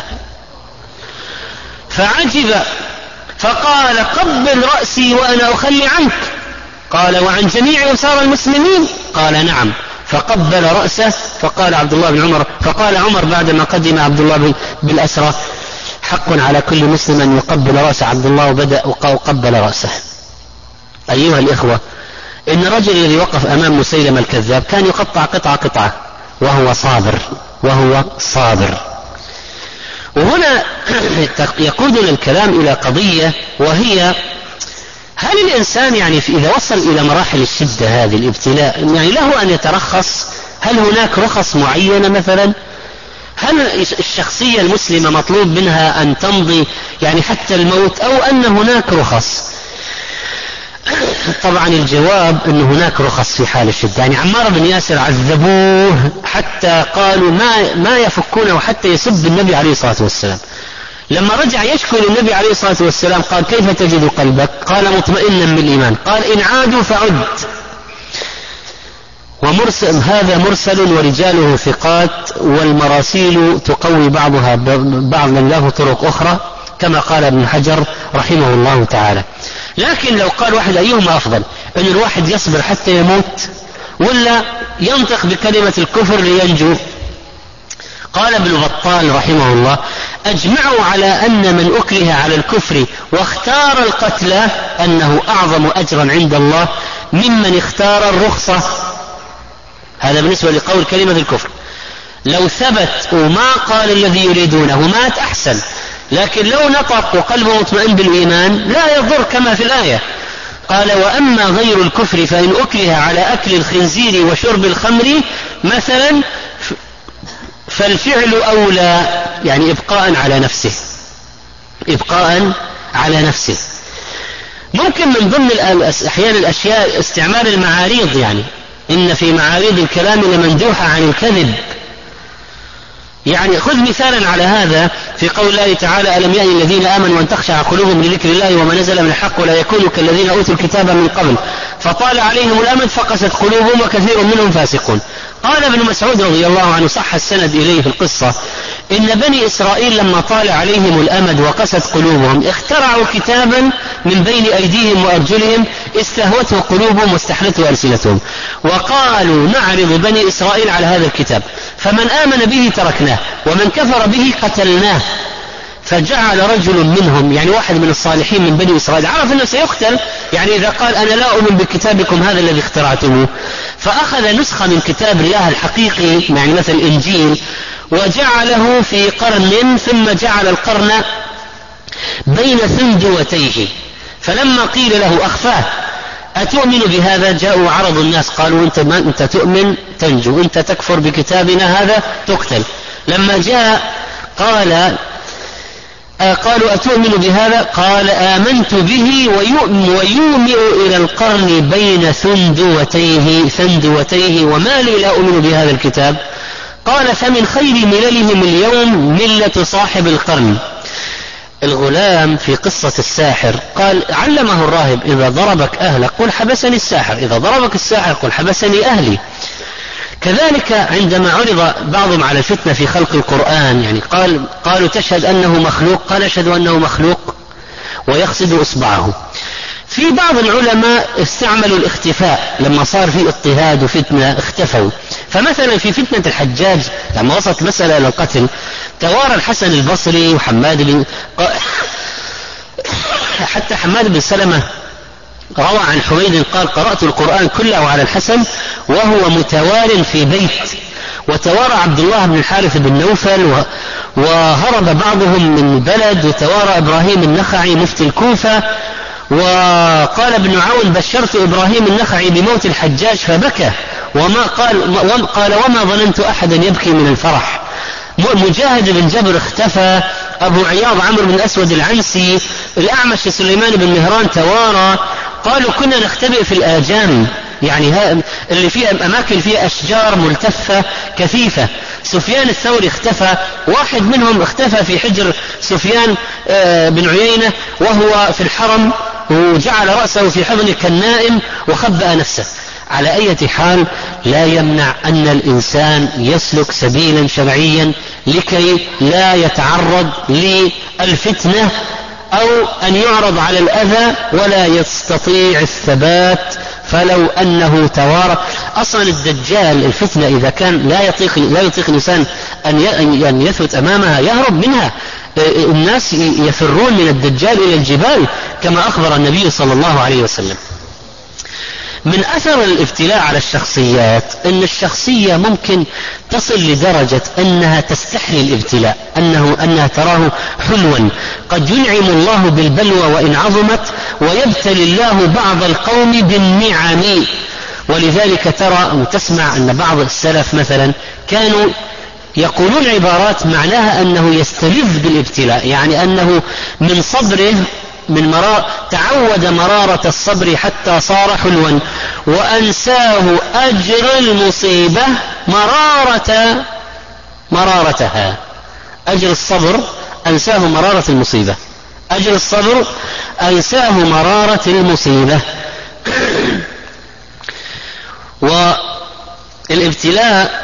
فعجب فقال قبل رأسي وأنا أخلي عنك. قال وعن جميع أسار المسلمين؟ قال نعم. فقبل رأسه. فقال عبد الله بن عمر، فقال عمر بعدما قدم عبد الله بالأسرى حق على كل مسلم أن يقبل رأس عبد الله، وبدأ وقبل رأسه. أيها الإخوة، إن الرجل الذي وقف أمام مسيلمة الكذاب كان يقطع قطعة وهو صابر. وهنا يقودنا الكلام إلى قضية، وهي هل الإنسان يعني إذا وصل إلى مراحل الشدة هذه الابتلاء يعني له أن يترخص؟ هل هناك رخص معينة مثلا؟ هل الشخصية المسلمة مطلوب منها أن تمضي يعني حتى الموت، أو أن هناك رخص؟ طبعا الجواب أن هناك رخص في حال الشدة. يعني عمار بن ياسر عذبوه حتى قالوا ما يفكونه حتى يسب النبي عليه الصلاة والسلام. لما رجع يشكو للنبي عليه الصلاة والسلام قال كيف تجد قلبك؟ قال مطمئنا بالإيمان. قال إن عادوا فعد. ومرسل هذا مرسل ورجاله ثقات، والمراسيل تقوي بعضها بعضا له طرق أخرى كما قال ابن حجر رحمه الله تعالى. لكن لو قال واحد أيهما أفضل، أن الواحد يصبر حتى يموت ولا ينطق بكلمة الكفر لينجو؟ قال ابن بطال رحمه الله أجمعوا على أن من أكره على الكفر واختار القتل أنه أعظم أجرا عند الله ممن اختار الرخصة. هذا بالنسبة لقول كلمة الكفر. لو ثبت وما قال الذي يريدونه مات أحسن، لكن لو نطق وقلبه مطمئن بالإيمان لا يضر كما في الآية. قال وأما غير الكفر فإن أكره على أكل الخنزير وشرب الخمر مثلا فالفعل أولى، يعني إبقاء على نفسه. ممكن من ضمن أحيان الأشياء استعمال المعاريض، يعني إن في معاريض الكلام لمندوحة عن الكذب. يعني خذ مثالا على هذا في قول الله تعالى ألم يأن الذين آمنوا أن تخشع قلوبهم لذكر الله وما نزل من الحق ولا يكونوا كالذين أوتوا الكتاب من قبل فطال عليهم الأمد فقست قلوبهم وكثير منهم فاسقون. قال ابن مسعود رضي الله عنه صح السند إليه في القصة إن بني إسرائيل لما طال عليهم الأمد وقست قلوبهم اخترعوا كتابا من بين أيديهم وأرجلهم استهوته قلوبهم واستحلته ألسنتهم وقالوا نعرض بني إسرائيل على هذا الكتاب فمن آمن به تركناه ومن كفر به قتلناه. فجعل رجل منهم يعني واحد من الصالحين من بني إسرائيل عرف أنه سيقتل، يعني إذا قال أنا لا أؤمن بكتابكم هذا الذي اخترعتموه، فأخذ نسخة من كتاب الله الحقيقي يعني مثل الإنجيل وجعله في قرن ثم جعل القرن بين ثندوتيه، فلما قيل له أخفاه أتؤمن بهذا جاءوا عرض الناس قالوا أنت تؤمن تنجو، أنت تكفر بكتابنا هذا تقتل. لما جاء قالوا أتؤمن بهذا قال آمنت به ويومئ إلى القرن بين ثندوتيه وما لي لا أؤمن بهذا الكتاب. قال فمن خير مللهم اليوم ملة صاحب القرن. الغلام في قصة الساحر قال علمه الراهب إذا ضربك أهلك قل حبسني الساحر، إذا ضربك الساحر قل حبسني أهلي. كذلك عندما عرض بعضهم على الفتنة في خلق القرآن يعني قالوا تشهد أنه مخلوق، قال أشهد أنه مخلوق ويقصد إصبعه. في بعض العلماء استعملوا الاختفاء لما صار في اضطهاد وفتنة اختفوا. فمثلا في فتنة الحجاج لما وصلت مسألة إلى القتل توارى الحسن البصري وحماد بن حتى حماد بن سلمة روى عن حميد قال قرأت القرآن كله على الحسن وهو متوار في بيت، وتوارى عبد الله بن الحارث بن نوفل وهرب بعضهم من بلد، وتوارى إبراهيم النخعي مفتي الكوفة. وقال ابن عون بشرت إبراهيم النخعي بموت الحجاج فبكى قال وما ظننت أحدا يبكي من الفرح. مجاهد بن جبر اختفى، أبو عياض عمرو بن أسود العنسي، الأعمش سليمان بن مهران توارى. قالوا كنا نختبئ في الآجام، يعني اللي فيها أماكن فيها أشجار ملتفة كثيفة. سفيان الثوري اختفى، واحد منهم اختفى في حجر سفيان بن عيينة وهو في الحرم، وجعل رأسه في حضنه كالنائم وخبأ نفسه. على أي حال لا يمنع أن الإنسان يسلك سبيلا شرعيا لكي لا يتعرض للفتنة أو أن يعرض على الأذى ولا يستطيع الثبات. فلو أنه توارى أصلا الدجال الفتنة إذا كان لا يطيق الإنسان أن يثبت أمامها يهرب منها. الناس يفرون من الدجال إلى الجبال كما أخبر النبي صلى الله عليه وسلم. من أثر الابتلاء على الشخصيات أن الشخصية ممكن تصل لدرجة أنها تستحلي الابتلاء، أنها تراه حلوا. قد ينعم الله بالبلوى وإن عظمت، ويبتلي الله بعض القوم بالنعم. ولذلك ترى وتسمع أن بعض السلف مثلا كانوا يقولون عبارات معناها أنه يستلذ بالابتلاء، يعني أنه من صبره تعود مرارة الصبر حتى صار حلوا، وأنساه أجر المصيبة مرارتها. أجر الصبر أنساه مرارة المصيبة، أجر الصبر أنساه مرارة المصيبة. والابتلاء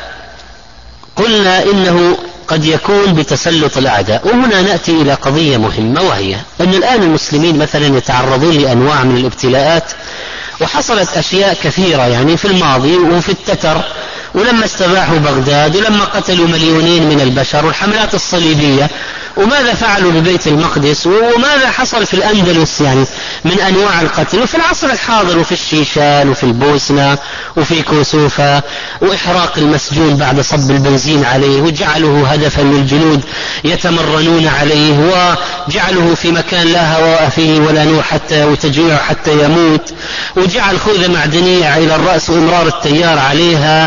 قلنا إنه قد يكون بتسلط الأعداء. وهنا نأتي إلى قضية مهمة، وهي أن الآن المسلمين مثلا يتعرضون لأنواع من الابتلاءات، وحصلت أشياء كثيرة يعني في الماضي وفي التتر، ولما استباحوا بغداد، ولما قتلوا مليونين من البشر، والحملات الصليبية، وماذا فعلوا ببيت المقدس، وماذا حصل في الأندلس يعني من أنواع القتل، وفي العصر الحاضر، وفي الشيشان، وفي البوسنة، وفي كوسوفة، وإحراق المسجون بعد صب البنزين عليه، وجعله هدفا للجنود يتمرنون عليه، وجعله في مكان لا هواء فيه ولا نور وتجويع حتى يموت، وجعل خوذة معدنية إلى الرأس وإمرار التيار عليها،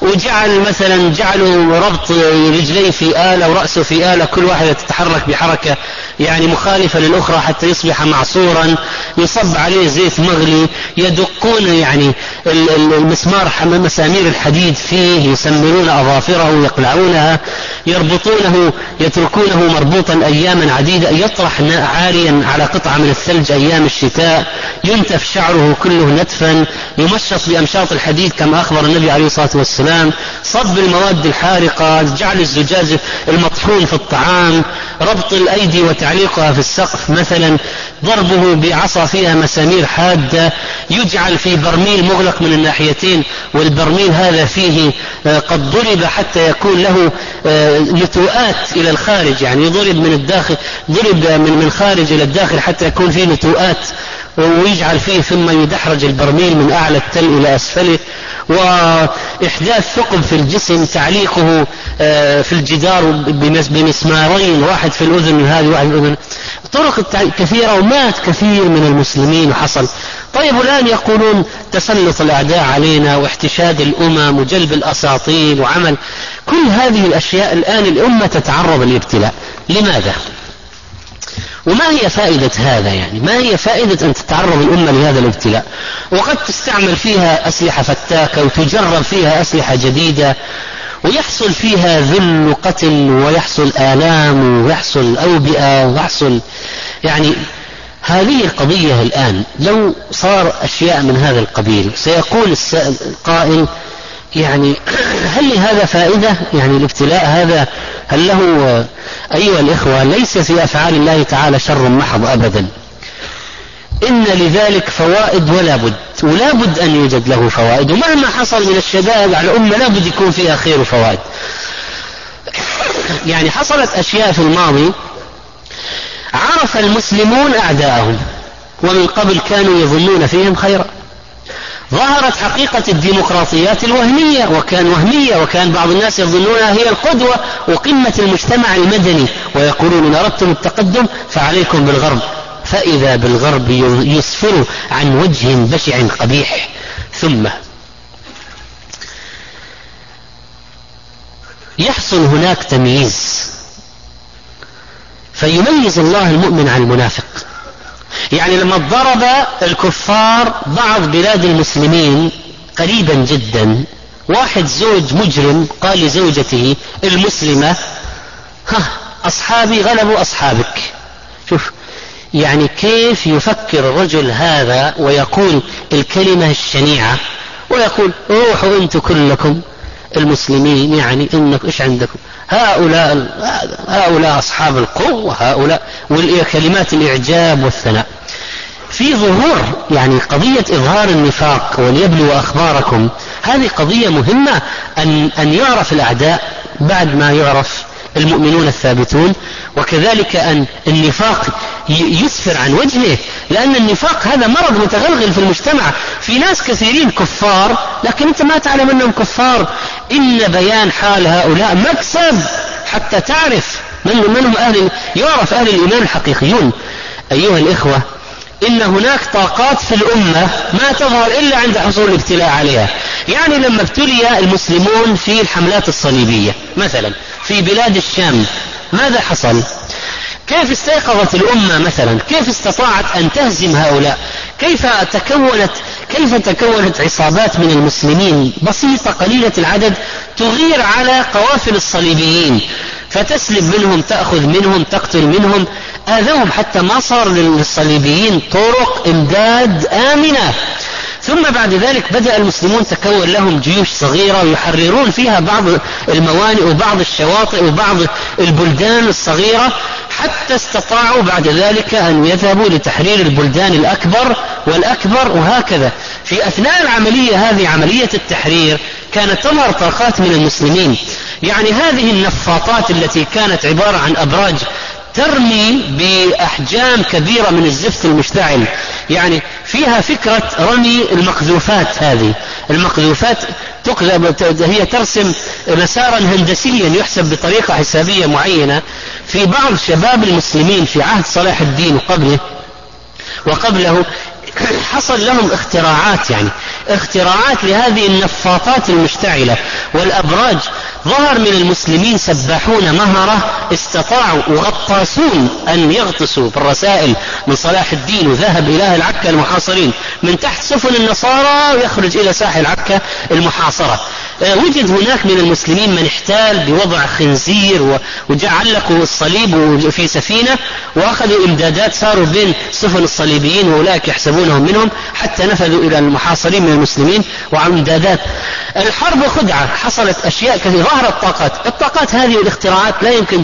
جعلوا ربط رجليه في آلة ورأسه في آلة، كل واحدة تتحرك بحركة يعني مخالفة للأخرى حتى يصبح معصورا، يصب عليه زيت مغلي، يدقون يعني مسامير الحديد فيه، يسمرون أظافره يقلعونها، يربطونه يتركونه مربوطا أياما عديدة، يطرح عاريا على قطعة من الثلج أيام الشتاء، ينتف شعره كله نتفا، يمشط بأمشاط الحديد كما أخبر النبي عليه الصلاة والسلام، صب المواد الحارقة، جعل الزجاج المطحون في الطعام، ربط الأيدي وتعليقها في السقف مثلا، ضربه بعصا فيها مسامير حادة، يجعل في برميل مغلق من الناحيتين، والبرميل هذا فيه قد ضرب حتى يكون له نتوءات إلى الخارج، يعني ضرب من الداخل، ضرب من الخارج إلى الداخل حتى يكون فيه نتوءات، ويجعل فيه ثم يدحرج البرميل من أعلى التل إلى أسفله، وإحداث ثقب في الجسم، تعليقه في الجدار بمسمارين، واحد في الأذن وهذه واحد في الأذن، طرق كثيرة، ومات كثير من المسلمين وحصل. طيب الآن يقولون تسلط الأعداء علينا، واحتشاد الأمم، وجلب الأساطيل، وعمل كل هذه الأشياء. الآن الأمة تتعرض للابتلاء، لماذا؟ وما هي فائدة هذا؟ يعني ما هي فائدة أن تتعرض الأمة لهذا الابتلاء؟ وقد تستعمل فيها أسلحة فتاكة، وتجرب فيها أسلحة جديدة، ويحصل فيها ذل قتل، ويحصل آلام، ويحصل أوبئة، ويحصل يعني هذه القضية. الآن لو صار أشياء من هذا القبيل سيقول القائل يعني هل لهذا فائدة؟ يعني الابتلاء هذا هل له؟ أيها الإخوة، ليس في أفعال الله تعالى شر محض أبدا، إن لذلك فوائد ولا بد أن يوجد له فوائد، ومهما حصل من الشدائد على الأمة لا بد يكون فيها خير وفوائد. يعني حصلت أشياء في الماضي عرف المسلمون أعداءهم، ومن قبل كانوا يظنون فيهم خيرا. ظهرت حقيقة الديمقراطيات الوهمية، وكان بعض الناس يظنونها هي القدوة وقمة المجتمع المدني، ويقولون إن أردتم التقدم فعليكم بالغرب، فإذا بالغرب يسفر عن وجه بشع قبيح. ثم يحصل هناك تمييز، فيميز الله المؤمن عن المنافق. يعني لما ضرب الكفار بعض بلاد المسلمين قريبا جدا، واحد زوج مجرم قال لزوجته المسلمة أصحابي غلبوا أصحابك. شوف يعني كيف يفكر الرجل هذا ويقول الكلمة الشنيعة، ويقول روحوا أنتم كلكم المسلمين، يعني إنك إيش عندكم هؤلاء أصحاب القوة، هؤلاء، والكلمات الإعجاب والثناء. في ظهور يعني قضية إظهار النفاق وليبلوا أخباركم، هذه قضية مهمة أن يعرف الأعداء بعد ما يعرف المؤمنون الثابتون، وكذلك أن النفاق يسفر عن وجهه، لأن النفاق هذا مرض متغلغل في المجتمع. في ناس كثيرين كفار لكن أنت ما تعلم أنهم كفار. إن بيان حال هؤلاء مكسب حتى تعرف من هم يعرف أهل الإيمان الحقيقيون. أيها الإخوة، إن هناك طاقات في الأمة ما تظهر إلا عند حصول الابتلاء عليها. يعني لما ابتلي المسلمون في الحملات الصليبية مثلا في بلاد الشام، ماذا حصل؟ كيف استيقظت الأمة مثلا؟ كيف استطاعت أن تهزم هؤلاء؟ كيف تكونت عصابات من المسلمين بسيطة قليلة العدد تغير على قوافل الصليبيين، فتسلب منهم، تأخذ منهم، تقتل منهم، آذوهم حتى ما صار للصليبيين طرق إمداد آمنة. ثم بعد ذلك بدأ المسلمون تكون لهم جيوش صغيرة ويحررون فيها بعض الموانئ وبعض الشواطئ وبعض البلدان الصغيرة، حتى استطاعوا بعد ذلك أن يذهبوا لتحرير البلدان الأكبر والأكبر. وهكذا في أثناء العملية هذه، عملية التحرير، كانت تظهر طاقات من المسلمين. يعني هذه النفاطات التي كانت عبارة عن أبراج ترمي بأحجام كبيرة من الزفت المشتعل، يعني فيها فكرة رمي المقذوفات. هذه المقذوفات هي ترسم مسارا هندسيا يحسب بطريقة حسابية معينة. في بعض شباب المسلمين في عهد صلاح الدين وقبله حصل لهم اختراعات، يعني اختراعات لهذه النفاطات المشتعلة والأبراج. ظهر من المسلمين سباحون مهرة استطاعوا وغطاسون أن يغطسوا بالرسائل من صلاح الدين، وذهب إلى العكا المحاصرين من تحت سفن النصارى ويخرج إلى ساحل عكا المحاصرة. وجد هناك من المسلمين من احتال بوضع خنزير وجعلقوا الصليب في سفينة وأخذوا إمدادات، صاروا بين سفن الصليبيين وأولئك يحسبونهم منهم، حتى نفذوا إلى المحاصرين من المسلمين وعن إمدادات. الحرب خدعة، حصلت أشياء كثيرة، ظهرت الطاقات هذه والاختراعات لا يمكن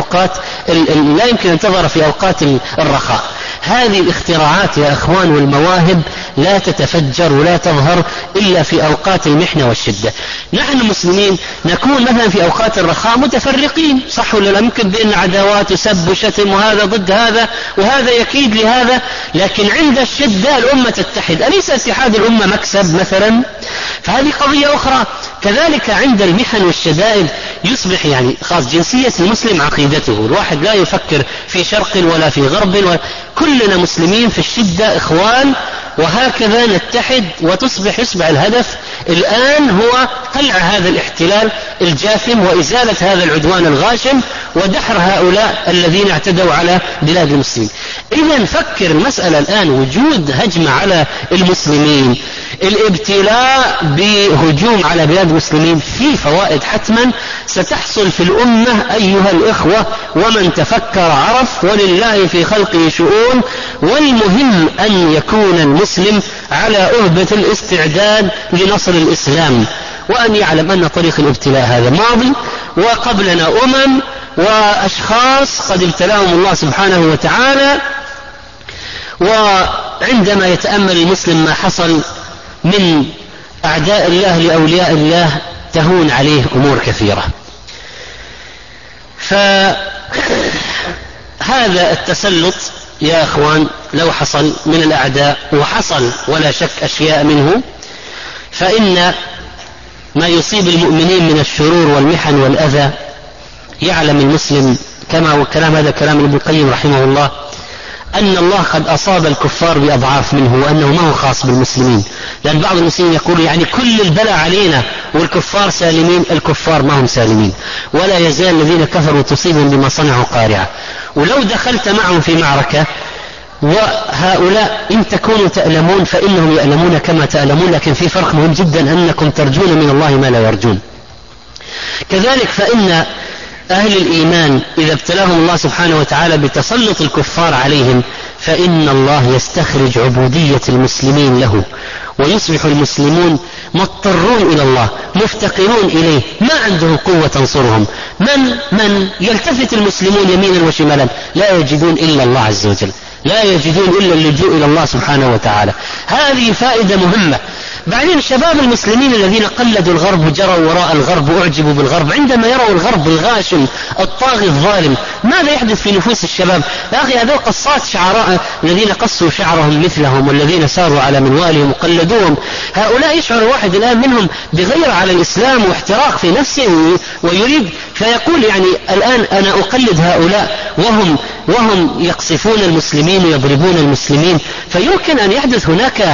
أن تظهر في أوقات الرخاء. هذه الاختراعات يا أخوان والمواهب لا تتفجر ولا تظهر إلا في أوقات المحنة والشدة. نحن المسلمين نكون مثلا في أوقات الرخاء متفرقين، صح ولا لا؟ ممكن بين عداوات وسب وشتم، وهذا ضد هذا وهذا يكيد لهذا، لكن عند الشدة الأمة تتحد. أليس اتحاد الأمة مكسب مثلا؟ فهذه قضية أخرى. كذلك عند المحن والشدائد يصبح يعني خاص جنسية المسلم عقيدته، الواحد لا يفكر في شرق ولا في غرب، كلنا مسلمين في الشدة إخوان، وهكذا نتحد ويصبح الهدف الآن هو قلع هذا الاحتلال الجاثم وإزالة هذا العدوان الغاشم ودحر هؤلاء الذين اعتدوا على بلاد المسلمين. إذا فكر المسألة الآن وجود هجمة على المسلمين، الابتلاء بهجوم على بلاد المسلمين في فوائد حتما ستحصل في الأمة أيها الإخوة، ومن تفكر عرف، ولله في خلقه شؤون. والمهم أن يكون المسلم على أهبة الاستعداد لنصر الإسلام، وأن يعلم أن طريق الابتلاء هذا ماضي، وقبلنا وأشخاص قد ابتلاهم الله سبحانه وتعالى. وعندما يتأمل المسلم ما حصل من أعداء الله لأولياء الله تهون عليه أمور كثيرة. فهذا التسلط يا أخوان لو حصل من الأعداء، وحصل ولا شك أشياء منه، فإن ما يصيب المؤمنين من الشرور والمحن والأذى يعلم المسلم، كما والكلام هذا كلام ابن القيم رحمه الله، أن الله قد أصاب الكفار بأضعاف منه، وأنه ما هو خاص بالمسلمين. لأن بعض المسلمين يقول يعني كل البلاء علينا والكفار سالمين. الكفار ما هم سالمين، ولا يزال الذين كفروا تصيبهم بما صنعوا قارعة. ولو دخلت معهم في معركة، وهؤلاء إن تكونوا تألمون فإنهم يألمون كما تألمون، لكن في فرق مهم جدا، أنكم ترجون من الله ما لا يرجون. كذلك فإن أهل الإيمان إذا ابتلاهم الله سبحانه وتعالى بتسلط الكفار عليهم، فإن الله يستخرج عبودية المسلمين له، ويصبح المسلمون مضطرون إلى الله، مفتقرون إليه، ما عندهم قوة تنصرهم. من يلتفت المسلمون يمينا وشمالا لا يجدون إلا الله عز وجل، لا يجدون إلا اللجوء إلى الله سبحانه وتعالى. هذه فائدة مهمة. بعدين شباب المسلمين الذين قلدوا الغرب وجروا وراء الغرب وأعجبوا بالغرب، عندما يروا الغرب الغاشم الطاغي الظالم، ماذا يحدث في نفوس الشباب؟ يا أخي هذول قصات شعراء الذين قصوا شعرهم مثلهم، والذين ساروا على منوالهم وقلدوهم، هؤلاء يشعر واحد الآن منهم بغير على الإسلام واحتراق في نفسه، ويريد فيقول يعني الآن أنا أقلد هؤلاء وهم يقصفون المسلمين ويضربون المسلمين. فيمكن أن يحدث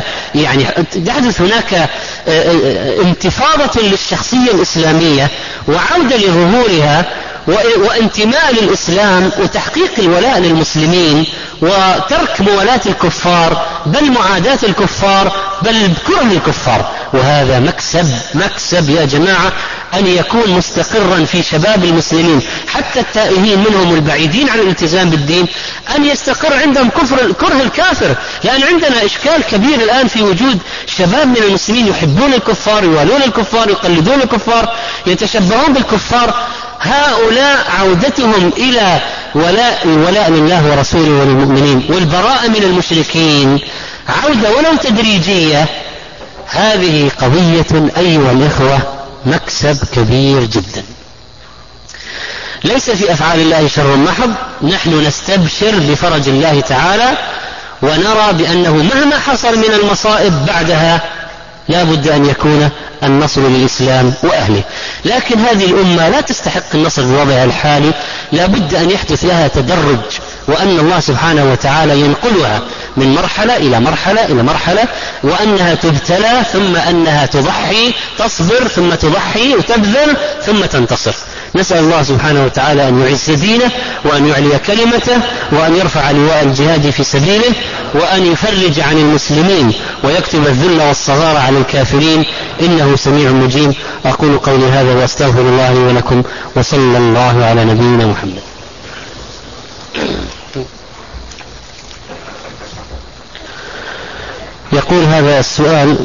هناك انتفاضة للشخصية الإسلامية، وعودة لظهورها، وانتماء للإسلام، وتحقيق الولاء للمسلمين، وترك موالاة الكفار، بل معاداة الكفار، بل كره الكفار. وهذا مكسب يا جماعة، أن يكون مستقرا في شباب المسلمين، حتى التائهين منهم والبعيدين عن الالتزام بالدين، أن يستقر عندهم كره الكافر. لأن عندنا إشكال كبير الآن في وجود شباب من المسلمين يحبون الكفار، يوالون الكفار، يقلدون الكفار، يتشبهون بالكفار. هؤلاء عودتهم إلى الولاء لله ورسوله وللمؤمنين والبراءة من المشركين، عودة ولو تدريجية. هذه قضية أيها الإخوة مكسب كبير جدا. ليس في أفعال الله شر محض، نحن نستبشر بفرج الله تعالى، ونرى بأنه مهما حصل من المصائب بعدها لا بد أن يكون النصر للإسلام وأهله. لكن هذه الأمة لا تستحق النصر بوضعها الحالي، لا بد أن يحدث لها تدرج، وأن الله سبحانه وتعالى ينقلها من مرحلة إلى مرحلة إلى مرحلة، وأنها تبتلى ثم أنها تضحي، تصبر ثم تضحي وتبذل ثم تنتصر. نسأل الله سبحانه وتعالى أن يعز دينه، وأن يعلي كلمته، وأن يرفع لواء الجهاد في سبيله، وأن يفرج عن المسلمين ويكتب الذل والصغار على الكافرين، إنه سميع مجيب. أقول قولي هذا وأستغفر الله لي ولكم، وصلى الله على نبينا محمد. يقول هذا السؤال: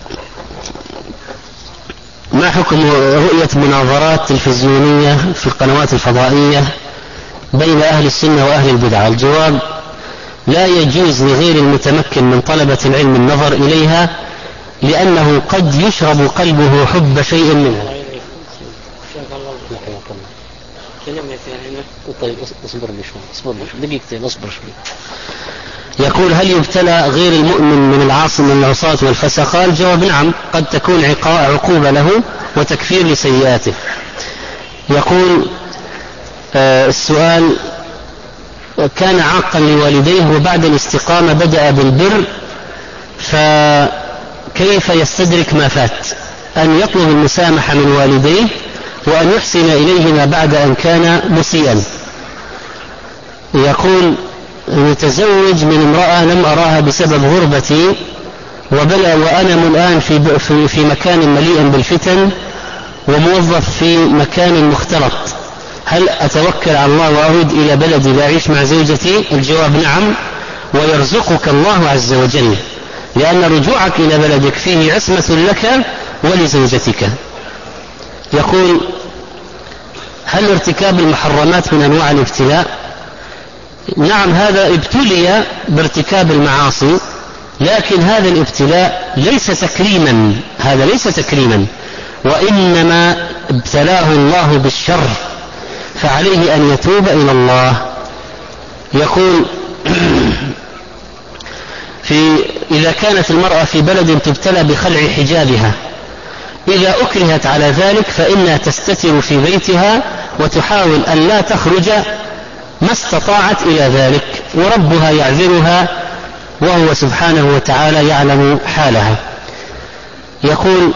ما حكم رؤية مناظرات تلفزيونية في القنوات الفضائية بين أهل السنة وأهل البدعة؟ الجواب: لا يجوز لغير المتمكن من طلبة العلم النظر إليها، لأنه قد يشرب قلبه حب شيء منها. يقول: هل يبتلى غير المؤمن من العاصي من العصاة والفسقة؟ الجواب: نعم، قد تكون عقوبة له وتكفير لسيئاته. يقول السؤال: كان عاقا لوالديه وبعد الاستقامة بدأ بالبر، فكيف يستدرك ما فات؟ أن يطلب المسامحة من والديه، وأن يحسن إليهما بعد أن كان مسيئا. يقول: متزوج من امرأة لم أراها بسبب غربتي، وأنا الآن في مكان مليء بالفتن، وموظف في مكان مختلط، هل أتوكل على الله وأعود إلى بلدي لأعيش مع زوجتي؟ الجواب: نعم، ويرزقك الله عز وجل، لأن رجوعك إلى بلدك فيه عصمة لك ولزوجتك. يقول: هل ارتكاب المحرمات من أنواع الابتلاء؟ نعم، هذا ابتلي بارتكاب المعاصي، لكن هذا الابتلاء ليس تكريما، هذا ليس تكريما، وإنما ابتلاه الله بالشر، فعليه أن يتوب إلى الله. يقول: إذا كانت المرأة في بلد تبتلى بخلع حجابها، إذا أكرهت على ذلك فإنها تستتر في بيتها وتحاول أن لا تخرج ما استطاعت إلى ذلك، وربها يعذرها وهو سبحانه وتعالى يعلم حالها. يقول: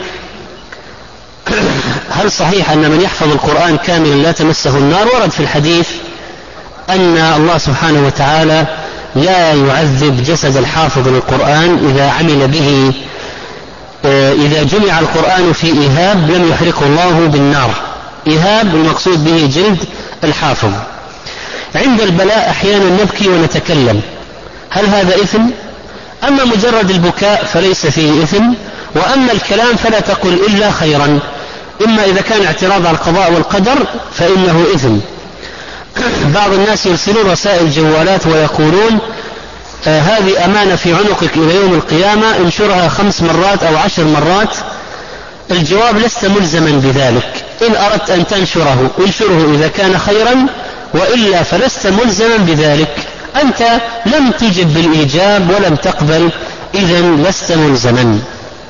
هل صحيح أن من يحفظ القرآن كاملا لا تمسه النار؟ ورد في الحديث أن الله سبحانه وتعالى لا يعذب جسد الحافظ للقرآن إذا عمل به، إذا جمع القرآن في إيهاب لم يحرقه الله بالنار. إيهاب المقصود به جلد الحافظ. عند البلاء أحيانا نبكي ونتكلم، هل هذا إثم؟ أما مجرد البكاء فليس فيه إثم، وأما الكلام فلا تقل إلا خيرا. إما إذا كان اعتراض على القضاء والقدر فإنه إثم. بعض الناس يرسلون رسائل جوالات ويقولون: هذه أمانة في عنقك إلى يوم القيامة، انشرها 5 مرات أو 10 مرات. الجواب: لست ملزما بذلك، إن أردت أن تنشره انشره إذا كان خيرا، وإلا فلست ملزما بذلك. أنت لم تجب بالإيجاب ولم تقبل، إذن لست ملزما.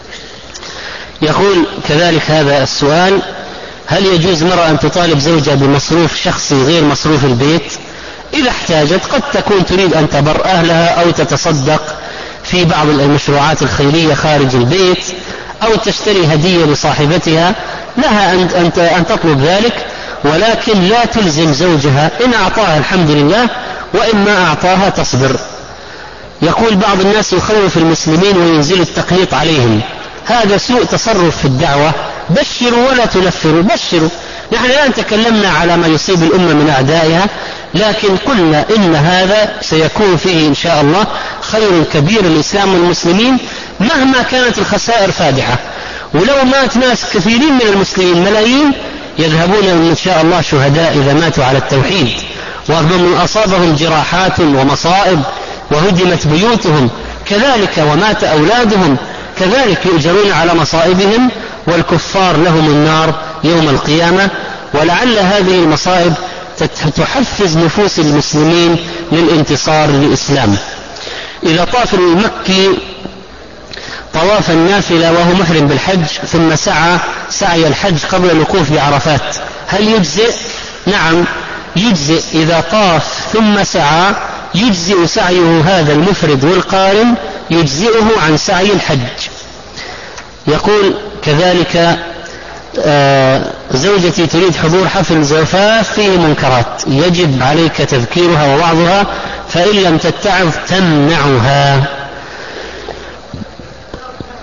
يقول كذلك هذا السؤال: هل يجوز مرة أن تطالب زوجها بمصروف شخصي غير مصروف البيت إذا احتاجت؟ قد تكون تريد أن تبر أهلها أو تتصدق في بعض المشروعات الخيرية خارج البيت، أو تشتري هدية لصاحبتها، لها أن تطلب ذلك، ولكن لا تلزم زوجها. إن أعطاها الحمد لله، وإن ما أعطاها تصبر. يقول: بعض الناس يخوف المسلمين وينزل التقنيط عليهم، هذا سوء تصرف في الدعوة. بشروا ولا تنفروا، بشروا. نحن الآن تكلمنا على ما يصيب الأمة من أعدائها، لكن قلنا إن هذا سيكون فيه إن شاء الله خير كبير للإسلام والمسلمين مهما كانت الخسائر فادحة. ولو مات ناس كثيرين من المسلمين ملايين، يذهبون إن شاء الله شهداء إذا ماتوا على التوحيد. ومن أصابهم جراحات ومصائب وهدمت بيوتهم كذلك، ومات أولادهم كذلك، يؤجرون على مصائبهم، والكفار لهم النار يوم القيامة. ولعل هذه المصائب تحفز نفوس المسلمين للانتصار للإسلام. إذا طاف المكي طواف النافلة وهو محرم بالحج ثم سعي الحج قبل الوقوف بعرفات، هل يجزئ؟ نعم يجزئ. إذا طاف ثم سعى يجزئ سعيه هذا المفرد والقارن، يجزئه عن سعي الحج. يقول كذلك: زوجتي تريد حضور حفل زفاف فيه منكرات، يجب عليك تذكيرها ووعظها، فإن لم تتعظ تمنعها.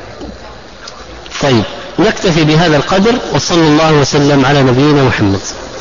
طيب، نكتفي بهذا القدر، وصلى الله وسلم على نبينا محمد.